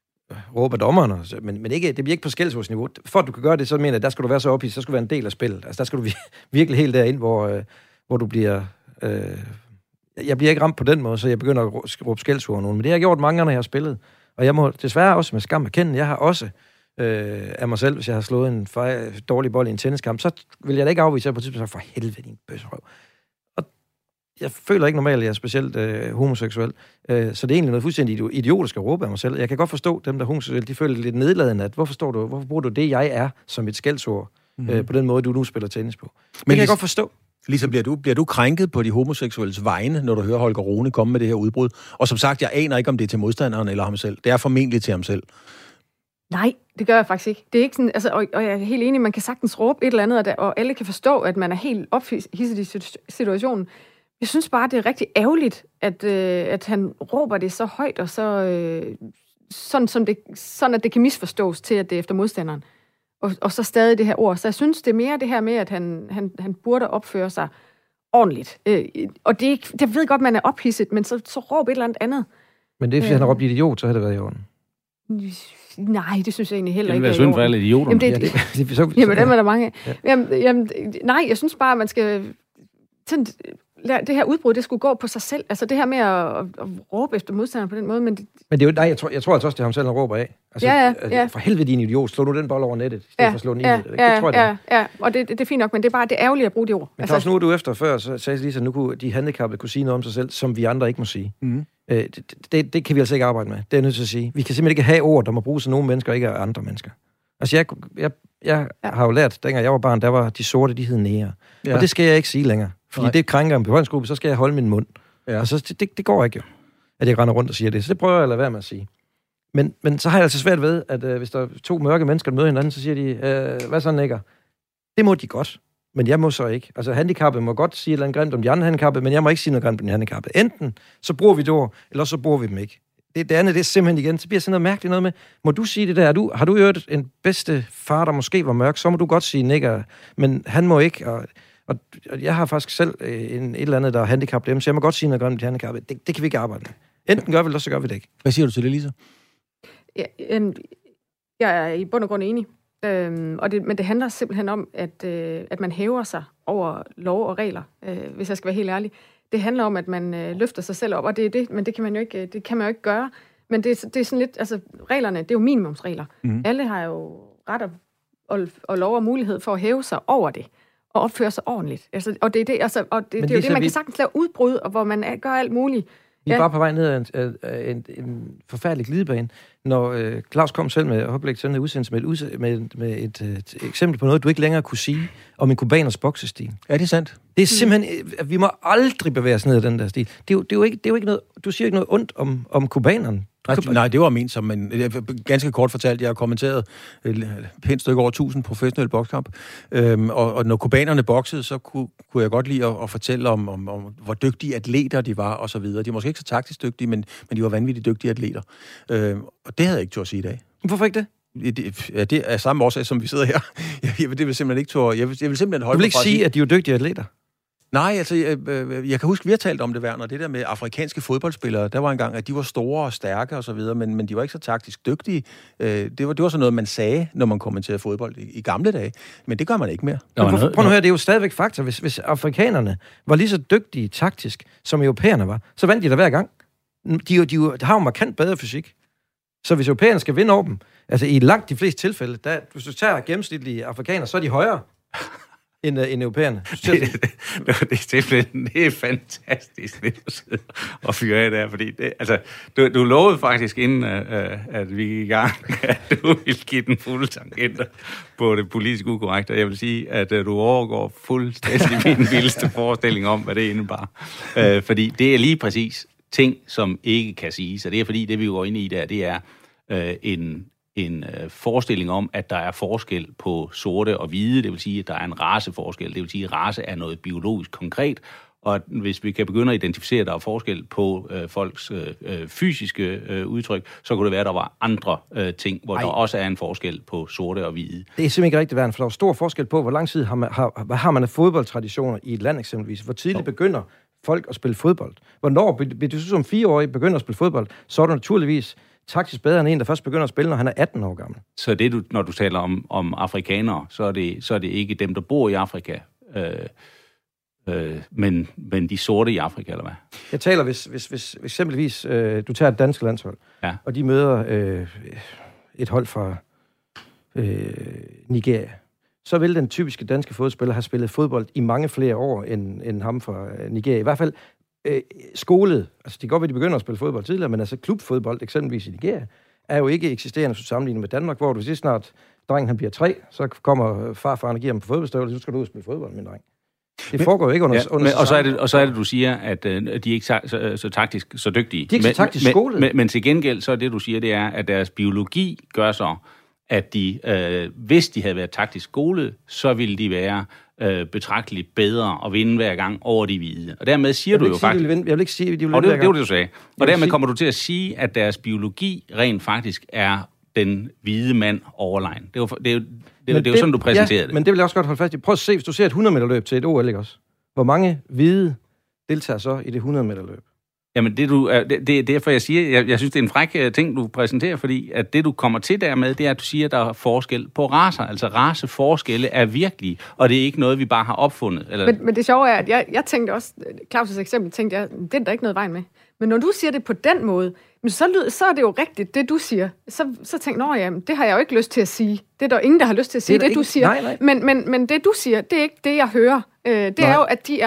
råbe af dommeren, men, men ikke, det bliver ikke på skældsordsniveau. For at du kan gøre det, så mener jeg, at der skal du være så ophidset, så skal du være en del af spillet. Altså, der skal du virkelig helt derind, hvor, øh, hvor du bliver... Øh, jeg bliver ikke ramt på den måde, så jeg begynder at råbe skældsord af nogen. Men det har jeg gjort mange gange, når jeg har spillet. Og jeg må desværre også med skam erkende, jeg har også... Øh, af mig selv, hvis jeg har slået en fej, dårlig bold i en tenniskamp, så vil jeg da ikke afvise, at på tidspunkt for helvede, din bøsserøv. Og jeg føler ikke normalt, at jeg er specielt øh, homoseksuel. Øh, så det er egentlig noget fuldstændig idiotisk at råbe af mig selv. Jeg kan godt forstå dem, der er homoseksuelle, de føler lidt nedladende, at hvorfor, står du, hvorfor bruger du det, jeg er, som et skældsord, mm-hmm. øh, på den måde, du nu spiller tennis på. Det Men kan jeg godt forstå. Ligesom bliver du, bliver du krænket på de homoseksuelles vegne, når du hører Holger Rune komme med det her udbrud? Og som sagt, jeg aner ikke, om det er til modstanderen eller ham selv. Det er formentlig til ham selv. Nej, det gør jeg faktisk ikke. Det er ikke sådan, altså, og, og jeg er helt enig, man kan sagtens råbe et eller andet, og, der, og alle kan forstå, at man er helt ophidset i situationen. Jeg synes bare, det er rigtig ærgerligt, at, øh, at han råber det så højt, og så øh, sådan, som det, sådan, at det kan misforstås til, at det er efter modstanderen. Og, og så stadig det her ord. Så jeg synes, det er mere det her med, at han, han, han burde opføre sig ordentligt. Øh, og det er ikke, jeg ved godt, man er ophidset, men så, så råb et eller andet andet. Men det er, fordi øh, han har råbt idiot, så har det været i orden. Nej, det synes jeg egentlig heller ikke er i orden. Det vil være synd for alle idioter. Jamen, det, ja, det, det, så, jamen, dem er der mange af. Ja. Jamen, jamen, nej, jeg synes bare, at man skal... Sådan, det her udbrud, det skulle gå på sig selv. Altså det her med at, at, at råbe efter modstanderen på den måde. Men det, men det er jo, nej, jeg tror, jeg tror altså også, det er ham selv, der råber af. Altså, ja, ja, ja. For helvede, din idiot, slår du den bold over nettet, i stedet ja, for at slå den ja, i nettet. Ja, det tror jeg, ja, ja, og det, det, det er fint nok, men det er bare det er ærgerligt at bruge de ord. Men altså, nu er du efter før, så sagde Lisa, nu kunne de handicappede kunne sige noget om sig selv, som vi andre ikke må sige. Mm. Øh, det, det, det kan vi altså ikke arbejde med. Det er jeg nødt til at sige. Vi kan simpelthen ikke have ord, der må bruges af nogle mennesker, ikke af andre mennesker. Altså, jeg, jeg, jeg ja. har jo lært, dengang jeg var barn, der var de sorte, de hed nære. Ja. Og det skal jeg ikke sige længere. Fordi Nej. det krænker en befolkningsgruppe, så skal jeg holde min mund. Ja. Og så, det, det går ikke jo, at jeg render rundt og siger det. Så det prøver jeg at lade være med at sige. Men, men så har jeg altså svært ved, at øh, hvis der er to mørke mennesker, der møder hinanden, så siger de, øh, hvad så, Nikker? Det må de godt, men jeg må så ikke. Altså, handicappede må godt sige et eller andet grimt om de andre handicappede, men jeg må ikke sige noget grimt om de handicappede. Enten så bruger vi det ord, eller så bruger vi dem ikke. Det, det andet, det er simpelthen igen, så bliver sådan noget mærkeligt noget med, må du sige det der? Du, har du hørt en bedste far, der måske var mørk, så må du godt sige Nikker, men han må ikke. Og, og, og jeg har faktisk selv en, et eller andet, der er handicappet, så jeg må godt sige noget grimt om de handicappede. Det, det kan vi ikke arbejde med. Enten gør vi det, eller så gør vi det ikke. Hvad siger du til det, Lisa? Ja, jeg er i bund og grund enig. Øhm, og det, men det handler simpelthen om, at, øh, at man hæver sig over lov og regler, øh, hvis jeg skal være helt ærlig. Det handler om, at man øh, løfter sig selv op, og det er det, men det kan man jo ikke, det kan man jo ikke gøre. Men det, det er sådan lidt, altså reglerne, det er jo minimumsregler. Mm. Alle har jo ret og, og, og lov og mulighed for at hæve sig over det, og opføre sig ordentligt. Altså, og det er det, altså, og det, det er jo det, man vi... kan sagtens lave udbrud, og hvor man gør alt muligt. Vi er ja. bare på vej ned af en, af en, en forfærdelig glidebane, når øh, Claus kom selv med, og sådan en udsendelse med, et, udsend, med, med et, et eksempel på noget, du ikke længere kunne sige om en kubaners boksestil. Ja, det er sandt. Det er simpelthen, at vi må aldrig bevæge os ned af den der stil. Det er jo, det er jo, ikke, det er jo ikke noget, du siger ikke noget ondt om, om kubaneren. Nej, nej, det var ment som en ganske kort fortalt. Jeg har kommenteret et pænt stykke over tusind professionelle bokskamp. Øhm, og, og når kubanerne boksede, så kunne, kunne jeg godt lide at, at fortælle om, om, om, hvor dygtige atleter de var, og så videre. De er måske ikke så taktisk dygtige, men, men de var vanvittigt dygtige atleter. Øhm, og det havde jeg ikke turde sige i dag. Hvorfor ikke det? Det, ja, det er samme årsag, som vi sidder her. Jeg, jeg, det vil simpelthen ikke turde. Jeg vil, jeg vil simpelthen holde Du vil ikke sige, at de er dygtige atleter? Nej, altså, jeg, jeg kan huske, vi har talt om det, Werner, det der med afrikanske fodboldspillere. Der var engang, at de var store og stærke og så videre, men, men de var ikke så taktisk dygtige. Det var, det var sådan noget, man sagde, når man kommenterede fodbold i, i gamle dage. Men det gør man ikke mere. Men prøv, prøv nu her, det er jo stadigvæk fakta. Hvis, hvis afrikanerne var lige så dygtige taktisk, som europæerne var, så vandt de der hver gang. De, de, de har jo markant bedre fysik. Så hvis europæerne skal vinde over dem, altså i langt de fleste tilfælde, der, hvis du tager gennemsnitlige afrikanere, så er de højere end, uh, end europæerne. Det, det, det, det, det er fantastisk, det du sidder og fyrer af der, fordi det, altså, du, du lovede faktisk inden, uh, at vi gik i gang, at du ville give den fulde tangenter på det politisk ukorrekte, og jeg vil sige, at uh, du overgår fuldstændig min vildeste forestilling om, hvad det indebar. Uh, fordi det er lige præcis ting, som ikke kan siges, og det er fordi, det vi går ind i der, det er uh, en en øh, forestilling om, at der er forskel på sorte og hvide, det vil sige, at der er en raceforskel, det vil sige, at race er noget biologisk konkret, og at hvis vi kan begynde at identificere, at der er forskel på øh, folks øh, fysiske øh, udtryk, så kunne det være, at der var andre øh, ting, hvor Ej. der også er en forskel på sorte og hvide. Det er simpelthen ikke rigtigt, Werner, for der er stor forskel på, hvor lang tid har man, har, hvad har man af fodboldtraditioner i et land eksempelvis. Hvor tidligt jo. begynder folk at spille fodbold. Hvornår, hvis du som fireårig begynder at spille fodbold, så er du naturligvis taktisk bedre end en, der først begynder at spille, når han er atten år gammel. Så det, du, når du taler om, om afrikanere, så er, det, så er det ikke dem, der bor i Afrika, øh, øh, men, men de sorte i Afrika, eller hvad? Jeg taler, hvis, hvis, hvis eksempelvis øh, du tager et dansk landshold, ja. og de møder øh, et hold fra øh, Nigeria, så vil den typiske danske fodboldspiller have spillet fodbold i mange flere år end, end ham fra Nigeria. I hvert fald øh, skolet. Altså, det kan godt være, de begynder at spille fodbold tidligere, men altså klubfodbold, eksempelvis i Nigeria, er jo ikke eksisterende så sammenlignet med Danmark, hvor du siger snart, drengen han bliver tre, så kommer farfaren og giver ham på fodboldstøvler, så skal du ud og spille fodbold, min dreng. Det men, foregår jo ikke under... Ja, under men, og, så er det, og så er det, du siger, at øh, de er ikke så, så, så taktisk så dygtige. De er ikke så taktisk men, skolet. Men, men til gengæld, så er det, du siger, det er, at deres biologi gør så, at de, øh, hvis de havde været taktisk skolet, så ville de være øh, betragteligt bedre og vinde hver gang over de hvide. Og dermed siger du jo sige, faktisk... Vinde, jeg vil ikke sige, at de vil vinde hver gang. Det var det, du sagde. Og dermed sige... kommer du til at sige, at deres biologi rent faktisk er den hvide mand overlegen. Det er jo, det er jo, det er, det er jo sådan, du præsenterede ja, det. Men det vil jeg også godt holde fast i. Prøv at se, hvis du ser et hundrede meter løb til et O L, ikke også? Hvor mange hvide deltager så i det hundrede meter løb? Jamen, det, du, det, det er derfor, jeg siger, jeg, jeg synes, det er en fræk ting, du præsenterer, fordi at det, du kommer til dermed, det er, at du siger, at der er forskel på racer. Altså, raceforskelle er virkelige, og det er ikke noget, vi bare har opfundet. Eller... Men, men det sjove er, at jeg, jeg tænkte også, Claus' eksempel, tænkte jeg, det er der ikke noget vejen med. Men når du siger det på den måde, men så, lyd, så er det jo rigtigt, det du siger. Så, så tænkte jeg, jamen, det har jeg jo ikke lyst til at sige. Det er der ingen, der har lyst til at sige, det, det du siger. Nej, nej. Men, men, men det du siger, det er ikke det, jeg hører. Øh, det nej. er jo, at de er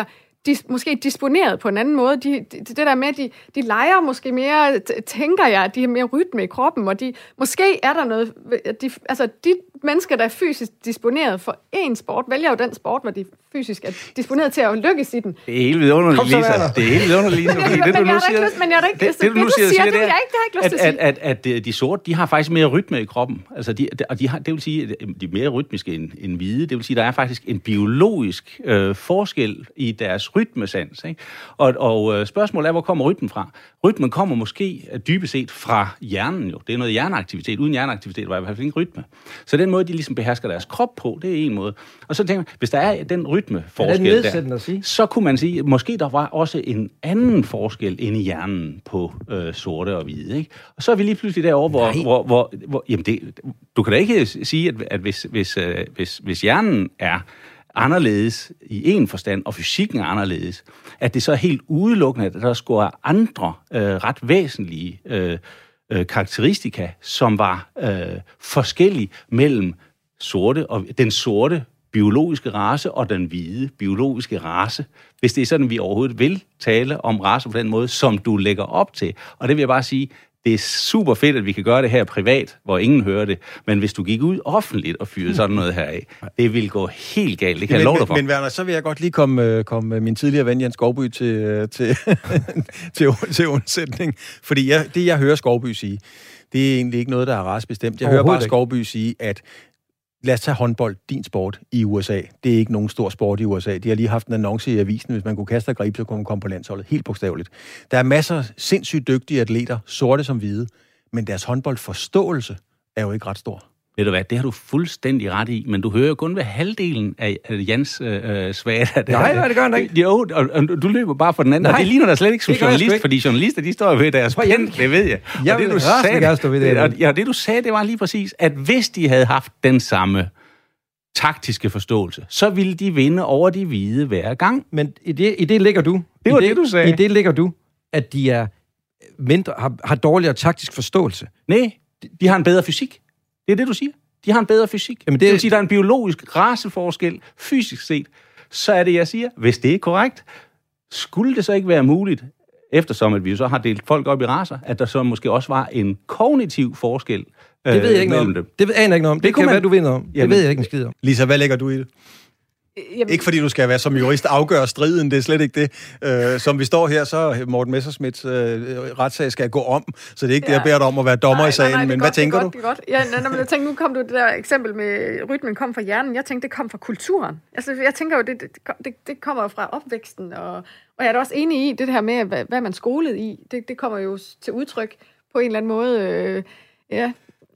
dis, måske disponeret på en anden måde. De, de, det der med, de, de leger måske mere, tænker jeg, de har mere rytme i kroppen, og de, måske er der noget... De, altså, de mennesker, der er fysisk disponeret for én sport, vælger jo den sport, hvor de fysisk er disponeret til at lykkes i den. Det er helt vidunderligt, Lisa. Det er helt vidunderligt, Lisa. Men jeg har ikke lyst, men jeg har ikke lyst til det, du siger, det vil jeg ikke, det har jeg ikke lyst til at sige. At, at, at de sorte, de har faktisk mere rytme i kroppen. Altså, de, og de har, det vil sige, at de er mere rytmiske end, end hvide. Det vil sige, at der er faktisk en biologisk øh, forskel i deres rytmesans. Ikke? Og, og øh, spørgsmålet er, hvor kommer rytmen fra? Rytmen kommer måske dybest set fra hjernen jo. Det er noget hjerneaktivitet. Uden hjerneaktivitet var i hvert fald ikke rytme. Så den måde, de ligesom behersker deres krop på, det er en måde. Og så tænker man, hvis der er den rytmeforskel ja, der, så kunne man sige, måske der var også en anden forskel inde i hjernen på øh, sorte og hvide. Ikke? Og så er vi lige pludselig derovre, hvor... hvor, hvor, hvor jamen det, du kan da ikke sige, at, at hvis, hvis, øh, hvis, hvis hjernen er anderledes i en forstand, og fysikken er anderledes, at det så er helt udelukkende, at der skulle være andre øh, ret væsentlige øh, øh, karakteristika, som var øh, forskellige mellem sorte og den sorte biologiske race og den hvide biologiske race, hvis det er sådan, vi overhovedet vil tale om race på den måde, som du lægger op til. Og det vil jeg bare sige, det er super fedt, at vi kan gøre det her privat, hvor ingen hører det, men hvis du gik ud offentligt og fyrede sådan noget her af, det ville gå helt galt, det kan jeg love dig for. Men, men Werner, så vil jeg godt lige komme, komme min tidligere ven Jens Skovby til, til, til, til undsætning, fordi jeg, det, jeg hører Skovby sige, det er egentlig ikke noget, der er racebestemt. Jeg hører bare Skovby sige, at lad os tage håndbold, din sport, i U S A. Det er ikke nogen stor sport i U S A. De har lige haft en annonce i avisen, hvis man kunne kaste og gribe, så kunne man komme på landsholdet. Helt bogstaveligt. Der er masser af sindssygt dygtige atleter, sorte som hvide, men deres håndboldforståelse er jo ikke ret stor. Ved du hvad, det har du fuldstændig ret i, men du hører jo kun ved halvdelen af, af Jans øh, svage. Nej, nej, det gør han ikke. Jo, og, og du løber bare for den anden, nej, og det ligner der slet ikke som journalist, fordi journalister, de står ved deres pen, det ved jeg. Jeg og det, vil du sagde, stå ved det. Og, ja, det, du sagde, det var lige præcis, at hvis de havde haft den samme taktiske forståelse, så ville de vinde over de hvide hver gang. Men i det, i det ligger du. Det var det, det, du sagde. I det ligger du, at de er mindre, har, har dårligere taktisk forståelse. Nej, de, de har en bedre fysik. Det er det, du siger. De har en bedre fysik. Jamen, det, det vil sige, der er en biologisk raceforskel, fysisk set. Så er det, jeg siger, hvis det er korrekt, skulle det så ikke være muligt, eftersom at vi så har delt folk op i racer, at der så måske også var en kognitiv forskel øh, det ved jeg ikke mellem om. dem. Det ved jeg ikke noget om. Det, det kan man... være, du ved noget om. Jamen, det ved jeg ikke en skid om. Lisa, hvad lægger du i det? Jamen. Ikke fordi du skal være som jurist afgøre striden, det er slet ikke det. Uh, som vi står her, så Morten Messerschmidts uh, retssag skal gå om, så det er ikke ja. det, jeg beder dig om at være dommer nej, i sagen, nej, nej, men godt, hvad tænker det du? Det er godt, det er godt. Ja, nej, jeg tænkte, nu kom du det der eksempel med rytmen kom fra hjernen. Jeg tænkte, det kom fra kulturen. Altså, jeg tænker jo, det, det, det, det kommer fra opvæksten, og, og jeg er da også enig i det her med, hvad, hvad man skolet i. Det, det kommer jo til udtryk på en eller anden måde. Øh, ja,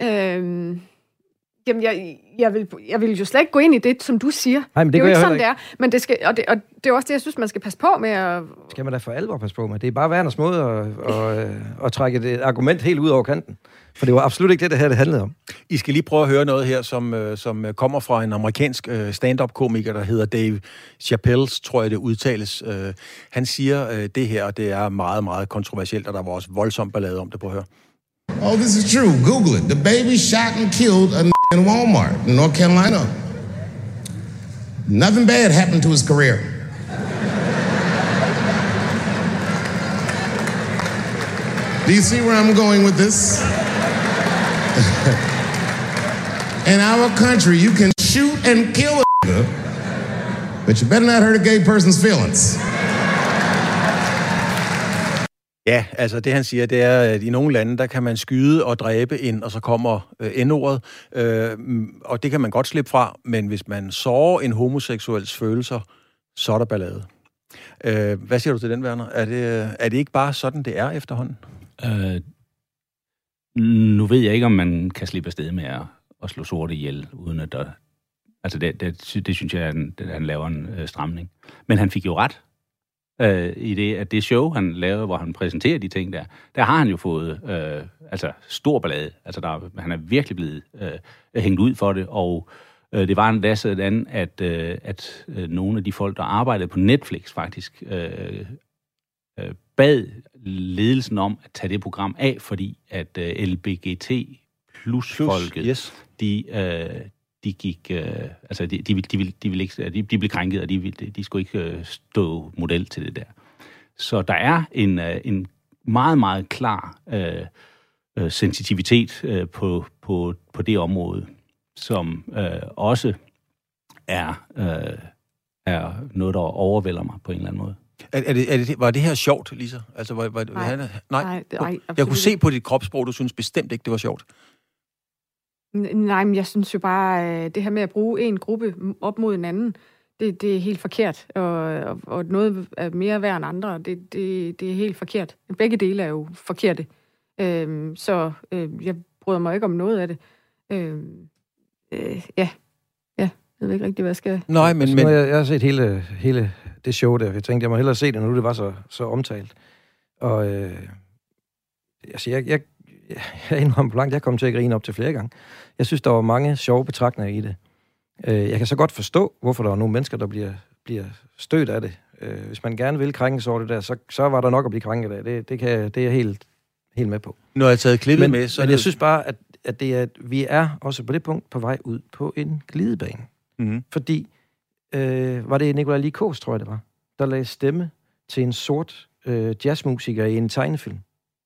øh, Jamen, jeg, jeg, vil, jeg vil jo slet ikke gå ind i det, som du siger. Nej, men det, det er jo ikke sådan, ikke. det er. Men det skal, og, det, og det er også det, jeg synes, man skal passe på med at... Skal man da for alvor passe på med? Det er bare Werners måde at, at, at, at trække et argument helt ud over kanten. For det var absolut ikke det, det her det handlede om. I skal lige prøve at høre noget her, som, som kommer fra en amerikansk stand-up-komiker, der hedder Dave Chappelle, tror jeg det udtales. Han siger det her, og det er meget, meget kontroversielt, og der var også voldsomt ballade om det. På at høre. Oh, this is true. Google it. The baby shot and killed a in Walmart in North Carolina. Nothing bad happened to his career. Do you see where I'm going with this? In our country, you can shoot and kill a nigga, but you better not hurt a gay person's feelings. Ja, altså det han siger, det er, at i nogle lande, der kan man skyde og dræbe ind, og så kommer øh, N-ordet, øh, og det kan man godt slippe fra, men hvis man sårer en homoseksuels følelser, så er der ballade. Øh, hvad siger du til den, Werner? Er det, er det ikke bare sådan, det er efterhånden? Øh, nu ved jeg ikke, om man kan slippe afsted med at, at slå sorte ihjel, uden at der... Altså det, det, det synes jeg, at han, han laver en øh, stramning. Men han fik jo ret. Øh, i det, at det show, han lavede, hvor han præsenterer de ting der, der har han jo fået øh, altså stor ballade. Altså der, han er virkelig blevet øh, hængt ud for det, og øh, det var en dag sådan, at, øh, at øh, nogle af de folk, der arbejdede på Netflix faktisk, øh, øh, bad ledelsen om at tage det program af, fordi at øh, L G B T plus folket, yes. de, øh, de gik, øh, altså de, de, de, de, de, ville ikke, de, de blev krænket, og de, de, de skulle ikke øh, stå model til det der. Så der er en, øh, en meget, meget klar øh, øh, sensitivitet øh, på, på, på det område, som øh, også er, øh, er noget, der overvælder mig på en eller anden måde. Er, er det, er det, var det her sjovt, Lisa? Altså, var, var, nej. Han, nej. nej, nej jeg kunne se på dit kropssprog, du synes bestemt ikke, det var sjovt. Nej, men jeg synes jo bare, det her med at bruge en gruppe op mod en anden, det, det er helt forkert. Og, og, og noget er mere værd end andre, det, det, det er helt forkert. Begge dele er jo forkerte. Øhm, så øh, jeg bryder mig ikke om noget af det. Øhm, øh, ja, ja, jeg ved ikke rigtig, hvad jeg skal... Nej, men... men... Jeg, jeg har set hele, hele det show der. Jeg tænkte, jeg må hellere se det, nu det var så, så omtalt. Og øh, altså, jeg, jeg, jeg indrømmer på langt, jeg kom til at grine op til flere gange. Jeg synes, der var mange sjove betragtninger i det. Øh, jeg kan så godt forstå, hvorfor der er nogle mennesker, der bliver, bliver stødt af det. Øh, hvis man gerne vil krænkes over det der, så, så var der nok at blive krænket af. Det, det, kan, det er jeg helt, helt med på. Nu har jeg taget klippet men, med, så... Men det... jeg synes bare, at, at, det er, vi er også på det punkt på vej ud på en glidebane. Mm-hmm. Fordi, øh, var det Nikolaj Likos, tror jeg det var, der lagde stemme til en sort øh, jazzmusiker i en tegnefilm.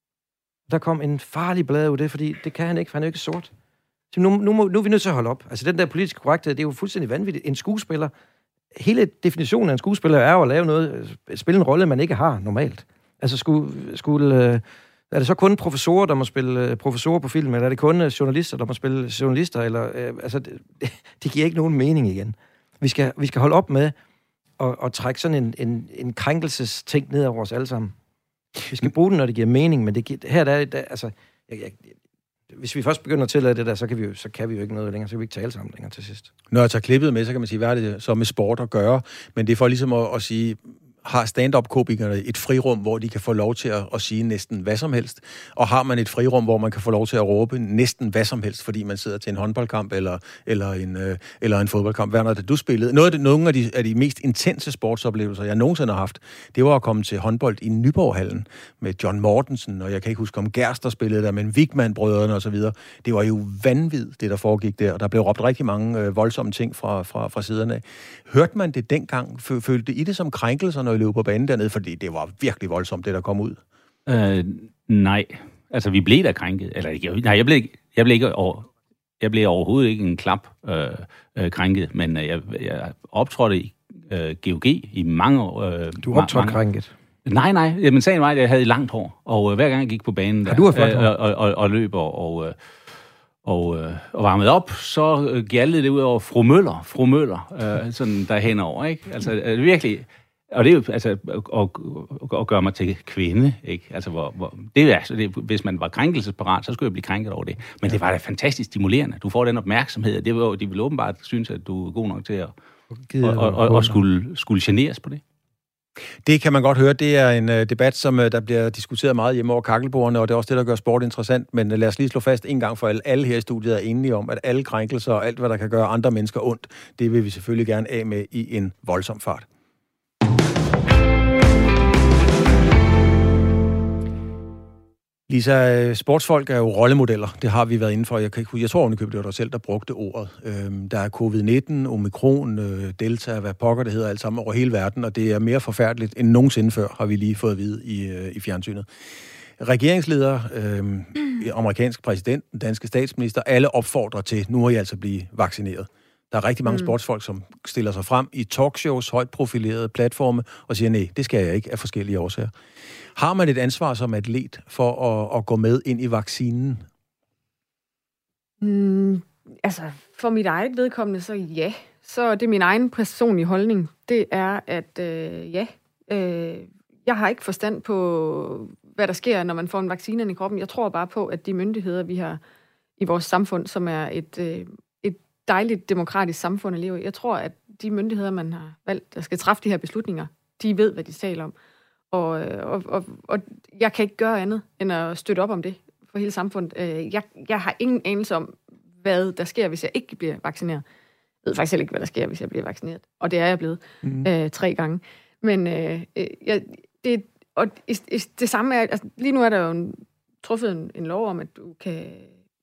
Der kom en farlig blad ud af det, fordi det kan han ikke, for han er jo ikke sort. Så nu, nu, må, nu er vi nødt til at holde op. Altså den der politiske korrekthed, det er jo fuldstændig vanvittigt. En skuespiller, hele definitionen af en skuespiller er jo at lave noget, spille en rolle, man ikke har normalt. Altså skulle, skulle øh, er det så kun professorer, der må spille øh, professorer på film, eller er det kun øh, journalister, der må spille journalister? Eller, øh, altså, det, det giver ikke nogen mening igen. Vi skal, vi skal holde op med at, at trække sådan en, en, en krænkelsesting ned over os alle sammen. Vi skal bruge den, når det giver mening, men det giver, her der er det, altså... Jeg, jeg, hvis vi først begynder at tillade det der, så kan vi jo, så kan vi jo ikke noget længere, så kan vi ikke tale sammen længere til sidst. Når jeg tager klippet med, så kan man sige, hvad er det så med sport at gøre? Men det er for ligesom at, at sige, har stand-up-komikerne et frirum, hvor de kan få lov til at, at sige næsten hvad som helst? Og har man et frirum, hvor man kan få lov til at råbe næsten hvad som helst, fordi man sidder til en håndboldkamp eller, eller, en, øh, eller en fodboldkamp? Werner, da du spillede, noget af det, nogle af de, af de mest intense sportsoplevelser, jeg nogensinde har haft, det var at komme til håndbold i Nyborghallen med John Mortensen, og jeg kan ikke huske, om Gerster spillede der, men Wigman-brødrene og så videre. Det var jo vanvittigt, det der foregik der, og der blev råbt rigtig mange øh, voldsomme ting fra, fra, fra siderne af. Hørte man det dengang? Følte I det som krænkelser, når I løb på banen dernede? Fordi det var virkelig voldsomt, det der kom ud. Øh, nej. Altså, vi blev da krænket. Eller, jeg, nej, jeg blev, jeg blev ikke over, jeg blev overhovedet ikke en klap øh, øh, krænket, men øh, jeg, jeg optrådte i øh, G O G i mange år. Øh, du optrådte mange... krænket? Nej, nej. Men sagen var, at jeg havde langt hår, og øh, hver gang jeg gik på banen der, ja, du har flot hår. øh, og, og, og løb og... og øh, Og, øh, og varmet op, så øh, gjaldede det ud over fru Møller, fru Møller, øh, sådan der henover, ikke? Altså, øh, virkelig, og det er jo, altså, at, at gøre mig til kvinde, ikke? Altså, hvor, hvor, det er, altså, det, hvis man var krænkelsesparat, så skulle jeg blive krænket over det. Men det var da fantastisk stimulerende. Du får den opmærksomhed, det var, de vil åbenbart synes, at du er god nok til at og, og, og, og skulle, skulle generes på det. Det kan man godt høre. Det er en uh, debat, som uh, der bliver diskuteret meget hjemme over kakkelbordene, og det er også det, der gør sport interessant. Men uh, lad os lige slå fast en gang for alle. Alle her i studiet er enige om, at alle krænkelser og alt, hvad der kan gøre andre mennesker ondt, det vil vi selvfølgelig gerne af med i en voldsom fart. Lisa, sportsfolk er jo rollemodeller. Det har vi været inde for. Jeg, kan ikke, jeg tror, det var dig selv, der brugte ordet. Øhm, der er covid nitten, omikron, øh, delta, hvad pokker det hedder, alt sammen over hele verden, og det er mere forfærdeligt end nogensinde før, har vi lige fået at vide i, øh, i fjernsynet. Regeringsleder, øh, amerikansk præsident, den danske statsminister, alle opfordrer til, nu må I altså blive vaccineret. Der er rigtig mange mm. sportsfolk, som stiller sig frem i talkshows, højt profilerede platforme, og siger, nej, det skal jeg ikke af forskellige årsager. Har man et ansvar som atlet for at, at gå med ind i vaccinen? Mm, altså, for mit eget vedkommende, så ja. Så det er min egen personlige holdning. Det er, at øh, ja, øh, jeg har ikke forstand på, hvad der sker, når man får en vaccine i kroppen. Jeg tror bare på, at de myndigheder, vi har i vores samfund, som er et, øh, et dejligt demokratisk samfund at leve i, jeg tror, at de myndigheder, man har valgt, der skal træffe de her beslutninger, de ved, hvad de taler om. Og, og, og, og jeg kan ikke gøre andet, end at støtte op om det for hele samfundet. Jeg, jeg har ingen anelse om, hvad der sker, hvis jeg ikke bliver vaccineret. Jeg ved faktisk heller ikke, hvad der sker, hvis jeg bliver vaccineret. Og det er jeg blevet mm. øh, tre gange. Men øh, jeg, det, og det samme er, altså, lige nu er der jo en, truffet en, en lov om, at du kan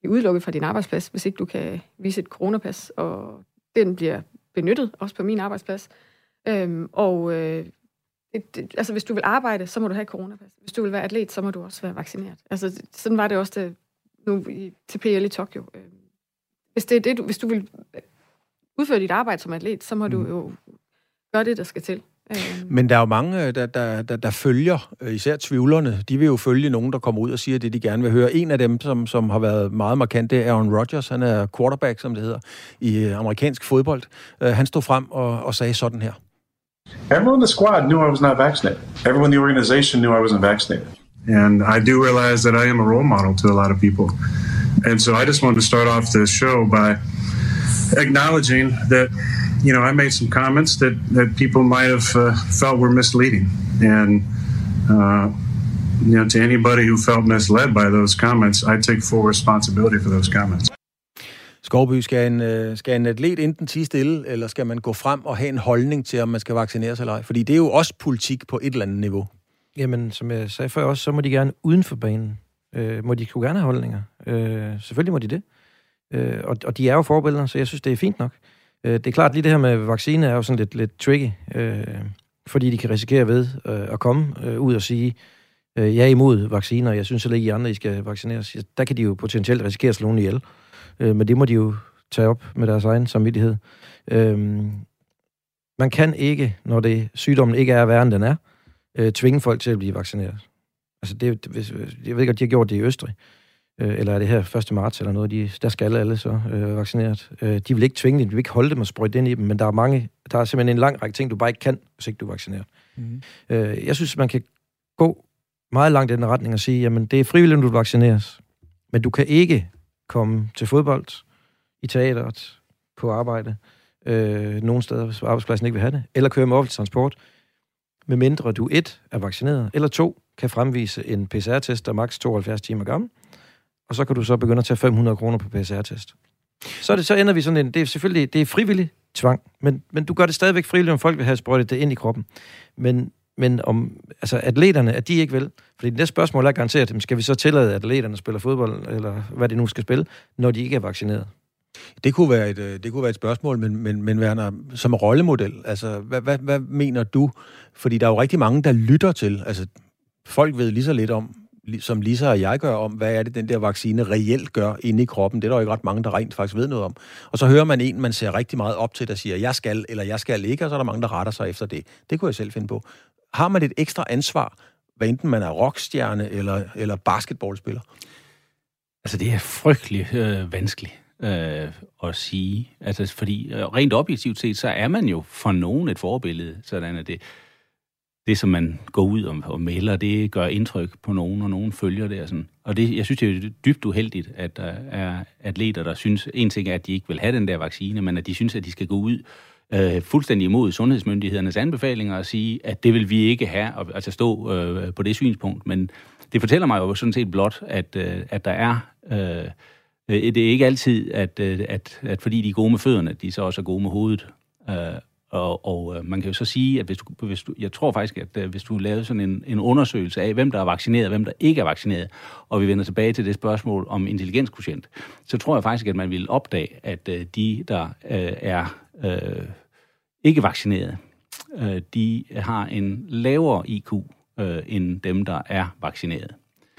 blive udelukket fra din arbejdsplads, hvis ikke du kan vise et coronapas, og den bliver benyttet, også på min arbejdsplads. Øhm, og øh, det, det, altså, hvis du vil arbejde, så må du have et coronapas. Hvis du vil være atlet, så må du også være vaccineret. Altså, sådan var det også det, nu i, til P L i Tokyo. Hvis, det er det, du, hvis du vil udføre dit arbejde som atlet, så må du jo gøre det, der skal til. Men der er jo mange, der, der, der, der følger, især tvivlerne. De vil jo følge nogen, der kommer ud og siger det, de gerne vil høre. En af dem, som, som har været meget markant, det er Aaron Rodgers. Han er quarterback, som det hedder, i amerikansk fodbold. Uh, han stod frem og, og sagde sådan her. Everyone in the squad knew I was not vaccinated. Everyone in the organization knew I wasn't vaccinated. And I do realize that I am a role model to a lot of people. And so I just wanted to start off this show by acknowledging that, you know, I made some comments that, that people might have uh, felt were misleading. And, uh, you know, to anybody who felt misled by those comments, I take full responsibility for those comments. Skovby, skal en, skal en atlet enten tie stille, eller skal man gå frem og have en holdning til, om man skal vaccineres eller ej? Fordi det er jo også politik på et eller andet niveau. Jamen, som jeg sagde før også, så må de gerne uden for banen. Øh, må de kunne gerne have holdninger. Øh, selvfølgelig må de det. Øh, og, og de er jo forbilleder, så jeg synes, det er fint nok. Øh, det er klart, lige det her med vaccine er jo sådan lidt, lidt tricky, øh, fordi de kan risikere ved øh, at komme øh, ud og sige, øh, jeg er imod vacciner, og jeg synes heller ikke, I andre, I skal vaccineres. Der kan de jo potentielt risikere at slå nogen ihjel. Øh, men det må de jo tage op med deres egen samvittighed. Øh, man kan ikke, når det sygdommen ikke er værre, end den er, øh, tvinge folk til at blive vaccineret. Altså, det, hvis, jeg ved ikke, om de har gjort det i Østrig, øh, eller er det her første marts eller noget, de, der skal alle så øh, vaccineret. Øh, de vil ikke tvinge dem, de vil ikke holde dem og sprøjte ind i dem, men der er mange, der er simpelthen en lang række ting, du bare ikke kan, hvis ikke du er vaccineret. Mm. Øh, jeg synes, man kan gå meget langt i den retning og sige, jamen, det er frivilligt, du vaccineres, men du kan ikke komme til fodbold, i teateret, på arbejde, øh, nogle steder, hvis arbejdspladsen ikke vil have det, eller køre med offentlig transport, medmindre du et er vaccineret, eller to kan fremvise en P C R-test, der er maks tooghalvfjerds timer gammel, og så kan du så begynde at tage fem hundrede kroner på P C R-test. Så, det, så ender vi sådan en, det er selvfølgelig, det er frivillig tvang, men, men du gør det stadigvæk frivilligt, om folk vil have sprøjtet det ind i kroppen. Men, men om, altså atleterne, at de ikke vil, fordi det spørgsmål er garanteret, skal vi så tillade, at atleterne spiller fodbold, eller hvad de nu skal spille, når de ikke er vaccineret? Det kunne være et, det kunne være et spørgsmål, men, men, men Werner, som rollemodel, altså, hvad, hvad, hvad mener du? Fordi der er jo rigtig mange, der lytter til, altså, folk ved lige så lidt om, som Lisa og jeg gør om, hvad er det, den der vaccine reelt gør inde i kroppen. Det er der jo ikke ret mange, der rent faktisk ved noget om. Og så hører man en, man ser rigtig meget op til, der siger, jeg skal, eller jeg skal ikke, og så er der mange, der retter sig efter det. Det kunne jeg selv finde på. Har man et ekstra ansvar, hvad enten man er rockstjerne eller, eller basketballspiller? Altså, det er frygtelig øh, vanskeligt øh, at sige. Altså, fordi øh, rent objektivt set, så er man jo for nogen et forbillede, sådan at det det, som man går ud og, og melder, det gør indtryk på nogen, og nogen følger det. Og, sådan. Og det, jeg synes, det er dybt uheldigt, at der er atleter, der synes, en ting er, at de ikke vil have den der vaccine, men at de synes, at de skal gå ud øh, fuldstændig imod sundhedsmyndighedernes anbefalinger og sige, at det vil vi ikke have, og, altså stå øh, på det synspunkt. Men det fortæller mig jo sådan set blot, at, øh, at der er... Øh, det er ikke altid, at, at, at fordi de er gode med fødderne, at de så også er gode med hovedet. Øh, Og, og man kan jo så sige, at hvis du, hvis du, jeg tror faktisk, at hvis du lavede sådan en, en undersøgelse af, hvem der er vaccineret og hvem der ikke er vaccineret, og vi vender tilbage til det spørgsmål om intelligenskvotient, så tror jeg faktisk, at man vil opdage, at de, der øh, er øh, ikke vaccineret, øh, de har en lavere I Q øh, end dem, der er vaccineret.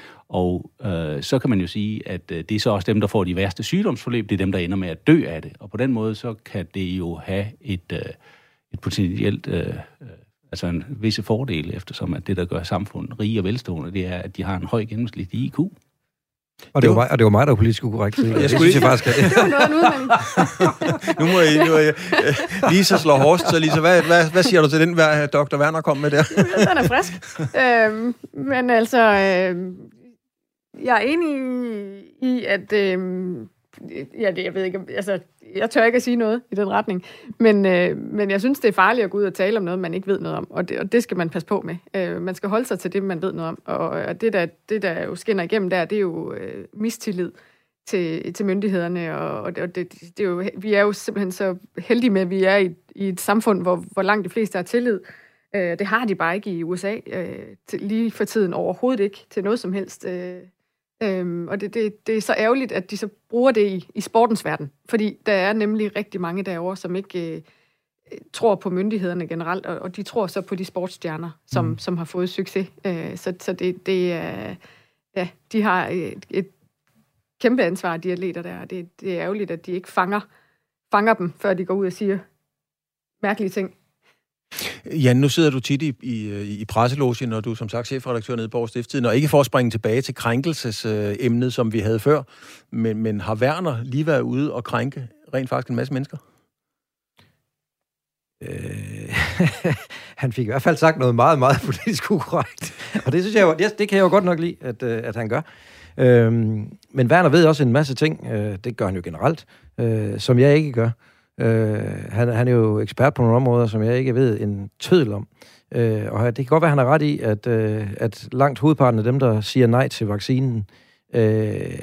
Og øh, så kan man jo sige, at øh, det er så også dem, der får de værste sygdomsforløb, det er dem, der ender med at dø af det. Og på den måde, så kan det jo have et... Øh, et potentielt, øh, altså en visse fordele, eftersom at det, der gør samfundet rige og velstående, det er, at de har en høj gennemsnitlig I Q. Og det var mig, og det var mig der var politisk ukorrekt. Jeg, jeg skulle ikke faktisk. Det var noget nu, nu må jeg, nu må jeg uh, Lisa slår hårdt, så Lisa, hvad, hvad, hvad siger du til den, hvad doktor Werner kom med der? Den er frisk. øhm, men altså, øh, jeg er enig i, at øh, ja, det, jeg ved ikke, altså, jeg tør ikke at sige noget i den retning, men, øh, men jeg synes, det er farligt at gå ud og tale om noget, man ikke ved noget om, og det, og det skal man passe på med. Øh, man skal holde sig til det, man ved noget om, og, og det, der, det, der jo skinner igennem der, det er jo øh, mistillid til, til myndighederne, og, og det, det er jo, vi er jo simpelthen så heldige med, at vi er i, i et samfund, hvor, hvor langt de fleste har tillid. Øh, det har de bare ikke i U S A, øh, til, lige for tiden overhovedet ikke til noget som helst. Øh, Øhm, og det, det, det er så ærgerligt, at de så bruger det i, i sportens verden. Fordi der er nemlig rigtig mange derovre, som ikke øh, tror på myndighederne generelt, og, og de tror så på de sportsstjerner, som, mm. som har fået succes. Øh, så så det, det er... Ja, de har et, et kæmpe ansvar, de atleter der. Det, det er ærgerligt, at de ikke fanger, fanger dem, før de går ud og siger mærkelige ting. Jan, nu sidder du tit i, i, i presselogen, når du er som sagt chefredaktør nede på Aarhus Stiftstidende, og ikke for at springe tilbage til krænkelsesemnet, som vi havde før, men, men har Werner lige været ude og krænke rent faktisk en masse mennesker? Øh, han fik i hvert fald sagt noget meget, meget politisk ukorrekt. Og det synes jeg jo, det, det kan jeg jo godt nok lide, at, at han gør. Øhm, men Werner ved også en masse ting, øh, det gør han jo generelt, øh, som jeg ikke gør. Øh, han, han er jo ekspert på nogle områder, som jeg ikke ved en tødel om. Øh, og det kan godt være, han har ret i, at, øh, at langt hovedparten af dem, der siger nej til vaccinen, øh,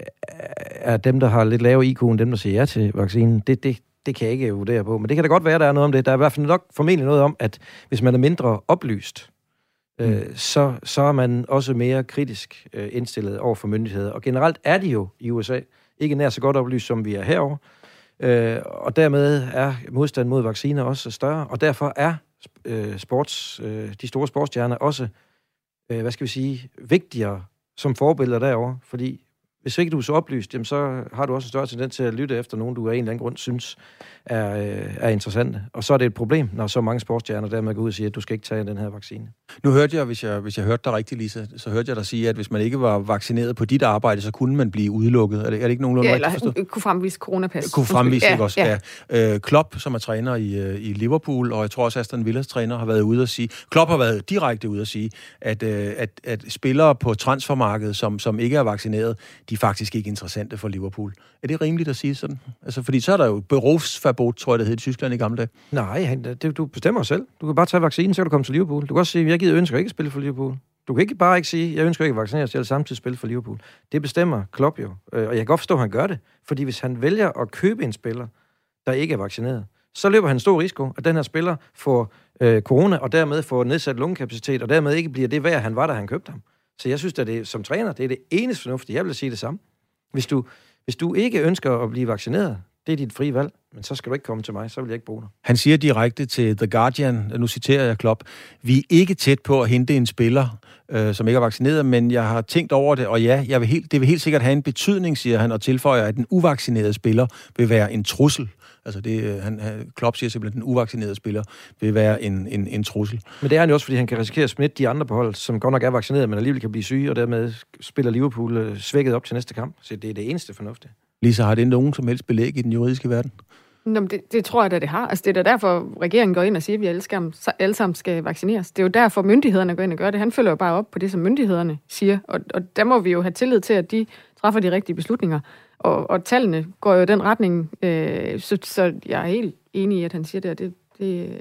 er dem, der har lidt lavere I Q end dem, der siger ja til vaccinen. Det, det, det kan jeg ikke vurdere på, men det kan da godt være, der er noget om det. Der er i hvert fald nok formentlig noget om, at hvis man er mindre oplyst, øh, mm. så, så er man også mere kritisk øh, indstillet over for myndigheder. Og generelt er de jo i U S A ikke nær så godt oplyst, som vi er herovre. Øh, og dermed er modstand mod vacciner også større, og derfor er øh, sports, øh, de store sportsstjerner også, øh, hvad skal vi sige, vigtigere som forbilleder derovre, fordi hvis ikke du er så oplyst, jamen, så har du også en større tendens til at lytte efter nogen, du af en eller anden grund synes er, øh, er interessante. Og så er det et problem, når så mange sportsstjerner dermed går ud og siger, at du skal ikke tage den her vaccine. Nu hørte jeg, hvis jeg, hvis jeg hørte dig rigtigt, Lisa, så hørte jeg dig sige, at hvis man ikke var vaccineret på dit arbejde, så kunne man blive udelukket. Er det, er det ikke nogenlunde ja, rigtigt forstået? Eller kunne fremvise coronapas. Kunne fremvise, ja, ikke også? Ja. Ja. Øh, Klopp, som er træner i, i Liverpool, og jeg tror også, Aston Villas træner har været ude at sige, Klopp har været direkte ude at sige, at, at, at spillere på transfermarkedet, som, som ikke er vaccineret, de er faktisk ikke interessante for Liverpool. Er det rimeligt at sige sådan? Altså, fordi så er der jo berufsverbot, tror jeg, det hed i Tyskland i gamle dage. Nej, det, du bestemmer selv. Du kan bare tage vaccinen, så kan du komme til Liverpool. Du kan også sige, jeg gider ønsker ikke at spille for Liverpool. Du kan ikke bare ikke sige, jeg ønsker ikke at vaccinere sig, eller samtidig spille for Liverpool. Det bestemmer Klopp jo. Og jeg kan godt forstå, at han gør det. Fordi hvis han vælger at købe en spiller, der ikke er vaccineret, så løber han en stor risiko, at den her spiller får øh, corona, og dermed får nedsat lungekapacitet, og dermed ikke bliver det værd, han var, da han købte ham. Så jeg synes, at det som træner, det er det eneste fornuftige. Jeg vil sige det samme. Hvis du, hvis du ikke ønsker at blive vaccineret, det er dit frie valg, men så skal du ikke komme til mig, så vil jeg ikke bruge dig. Han siger direkte til The Guardian, nu citerer jeg Klopp, vi er ikke tæt på at hente en spiller, øh, som ikke er vaccineret, men jeg har tænkt over det, og ja, jeg vil helt, det vil helt sikkert have en betydning, siger han, og tilføjer, at den uvaccinerede spiller vil være en trussel. Altså det, han, Klopp siger simpelthen, at den uvaccinerede spiller vil være en, en, en trussel. Men det er han jo også, fordi han kan risikere at smitte de andre på holdet, som godt nok er vaccineret, men alligevel kan blive syge, og dermed spiller Liverpool svækket op til næste kamp. Så det er det eneste fornuftige. Lisa, har det nogen som helst belæg i den juridiske verden? Nå, det, det tror jeg da, det har. Altså, det er da derfor, regeringen går ind og siger, at vi alle sammen, alle sammen skal vaccineres. Det er jo derfor, myndighederne går ind og gør det. Han følger jo bare op på det, som myndighederne siger. Og, og der må vi jo have tillid til, at de træffer de rigtige beslutninger. Og, og tallene går jo i den retning. Øh, så, så jeg er helt enig i, at han siger det. det, det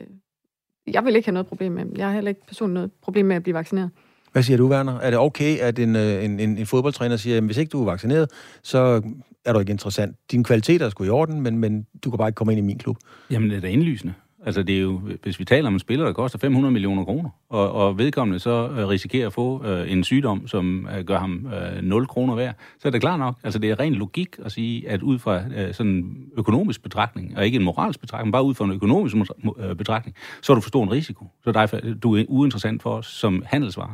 jeg vil ikke have noget problem med. Jeg har heller ikke personligt noget problem med at blive vaccineret. Hvad siger du, Werner? Er det okay, at en, en, en, en fodboldtræner siger, at hvis ikke du er vaccineret, så er du ikke interessant? Dine kvaliteter er sgu i orden, men, men du kan bare ikke komme ind i min klub. Jamen, det er da indlysende. Altså, det er jo, hvis vi taler om en spiller, der koster fem hundrede millioner kroner, og, og vedkommende så øh, risikerer at få øh, en sygdom, som øh, gør ham øh, nul kroner værd, så er det klart nok. Altså, det er ren logik at sige, at ud fra øh, sådan en økonomisk betragtning, og ikke en moralsk betragtning, bare ud fra en økonomisk øh, betragtning, så er du for stor en risiko. Så derfor, du er uinteressant for os som handelsvare.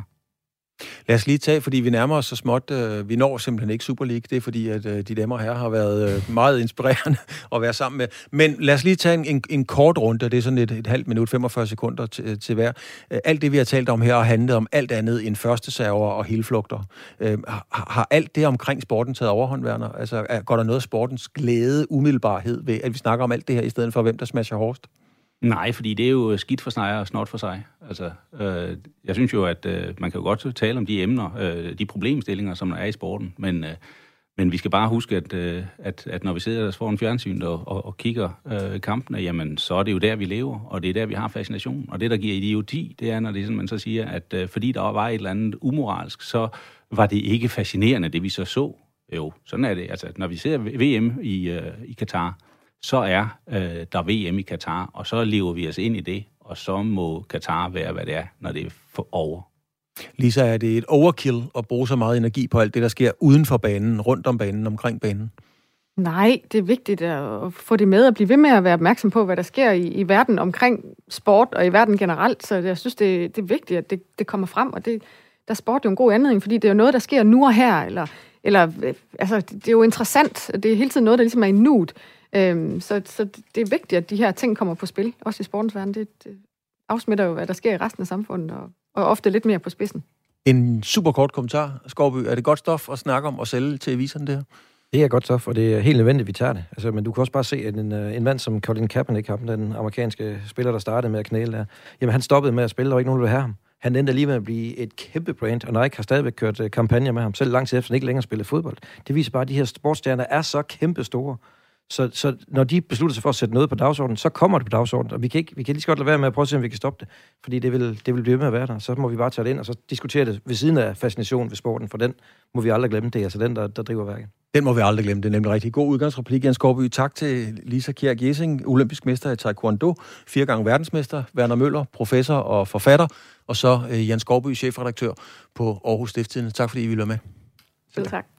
Lad os lige tage, fordi vi nærmer os så småt. Øh, vi når simpelthen ikke Super League. Det er fordi, at øh, de damer her har været øh, meget inspirerende at være sammen med. Men lad os lige tage en, en, en kort runde. Det er sådan et, et halvt minut, femogfyrre sekunder til, til hver. Alt det, vi har talt om her, har handlet om alt andet end første server og helflugter. Øh, har, har alt det omkring sporten taget overhånd, Werner? Altså, er, går der noget af sportens glæde, umiddelbarhed ved, at vi snakker om alt det her, i stedet for hvem der smasher hårdest? Nej, fordi det er jo skidt for sig og snot for sig. Altså, øh, jeg synes jo, at øh, man kan jo godt tale om de emner, øh, de problemstillinger, som der er i sporten, men, øh, men vi skal bare huske, at, øh, at, at når vi sidder der foran fjernsynet og, og, og kigger øh, kampene, jamen, så er det jo der, vi lever, og det er der, vi har fascination. Og det, der giver idioti, det er, når det, sådan, man så siger, at øh, fordi der var et eller andet umoralsk, så var det ikke fascinerende, det vi så så. Jo, sådan er det. Altså, når vi ser V M i, øh, i Katar, så er øh, der V M i Katar, og så lever vi os ind i det, og så må Katar være, hvad det er, når det er for over. Lisa, er det et overkill at bruge så meget energi på alt det, der sker uden for banen, rundt om banen, omkring banen? Nej, det er vigtigt at få det med og blive ved med at være opmærksom på, hvad der sker i, i verden omkring sport og i verden generelt. Så jeg synes, det, det er vigtigt, at det, det kommer frem, og det, der er sport jo en god anledning, fordi det er jo noget, der sker nu og her, eller, eller altså, det er jo interessant, det er hele tiden noget, der ligesom er i nuet. Øhm, så, så det er vigtigt, at de her ting kommer på spil, også i sportens verden. Det, det afsmitter jo, hvad der sker i resten af samfundet, og, og ofte lidt mere på spidsen. En super kort kommentar, Skovby. Er det godt stof at snakke om og sælge til aviserne, det her? Det er godt stof, og det er helt nødvendigt, at vi tager det. Altså, men du kan også bare se, at en, en mand som Colin Kaepernick, den amerikanske spiller, der startede med at knæle der, jamen han stoppede med at spille, der var ikke nogen, der ville have ham. Han endte lige med at blive et kæmpe brand, og Nike har stadigvæk kørt uh, kampagner med ham, selv lang tid efter han ikke længere spiller fodbold. Det viser bare, at de her sportsstjerner er så kæmpe store. Så, så når de beslutter sig for at sætte noget på dagsordenen, så kommer det på dagsordenen, og vi kan, ikke, vi kan lige så godt lade være med at prøve at se, om vi kan stoppe det, fordi det vil, det vil blive med at være der. Så må vi bare tage det ind, og så diskutere det ved siden af fascinationen ved sporten, for den må vi aldrig glemme. Det er altså den, der, der driver værket. Den må vi aldrig glemme. Det er nemlig rigtig god udgangsreplik, Jan Skovby. Tak til Lisa Kjær Gjesing, olympisk mester i taekwondo, fire gange verdensmester, Werner Møller, professor og forfatter, og så Jan Skovby, chefredaktør på Aarhus Stiftstidende. Tak fordi I ville være med. Selv tak.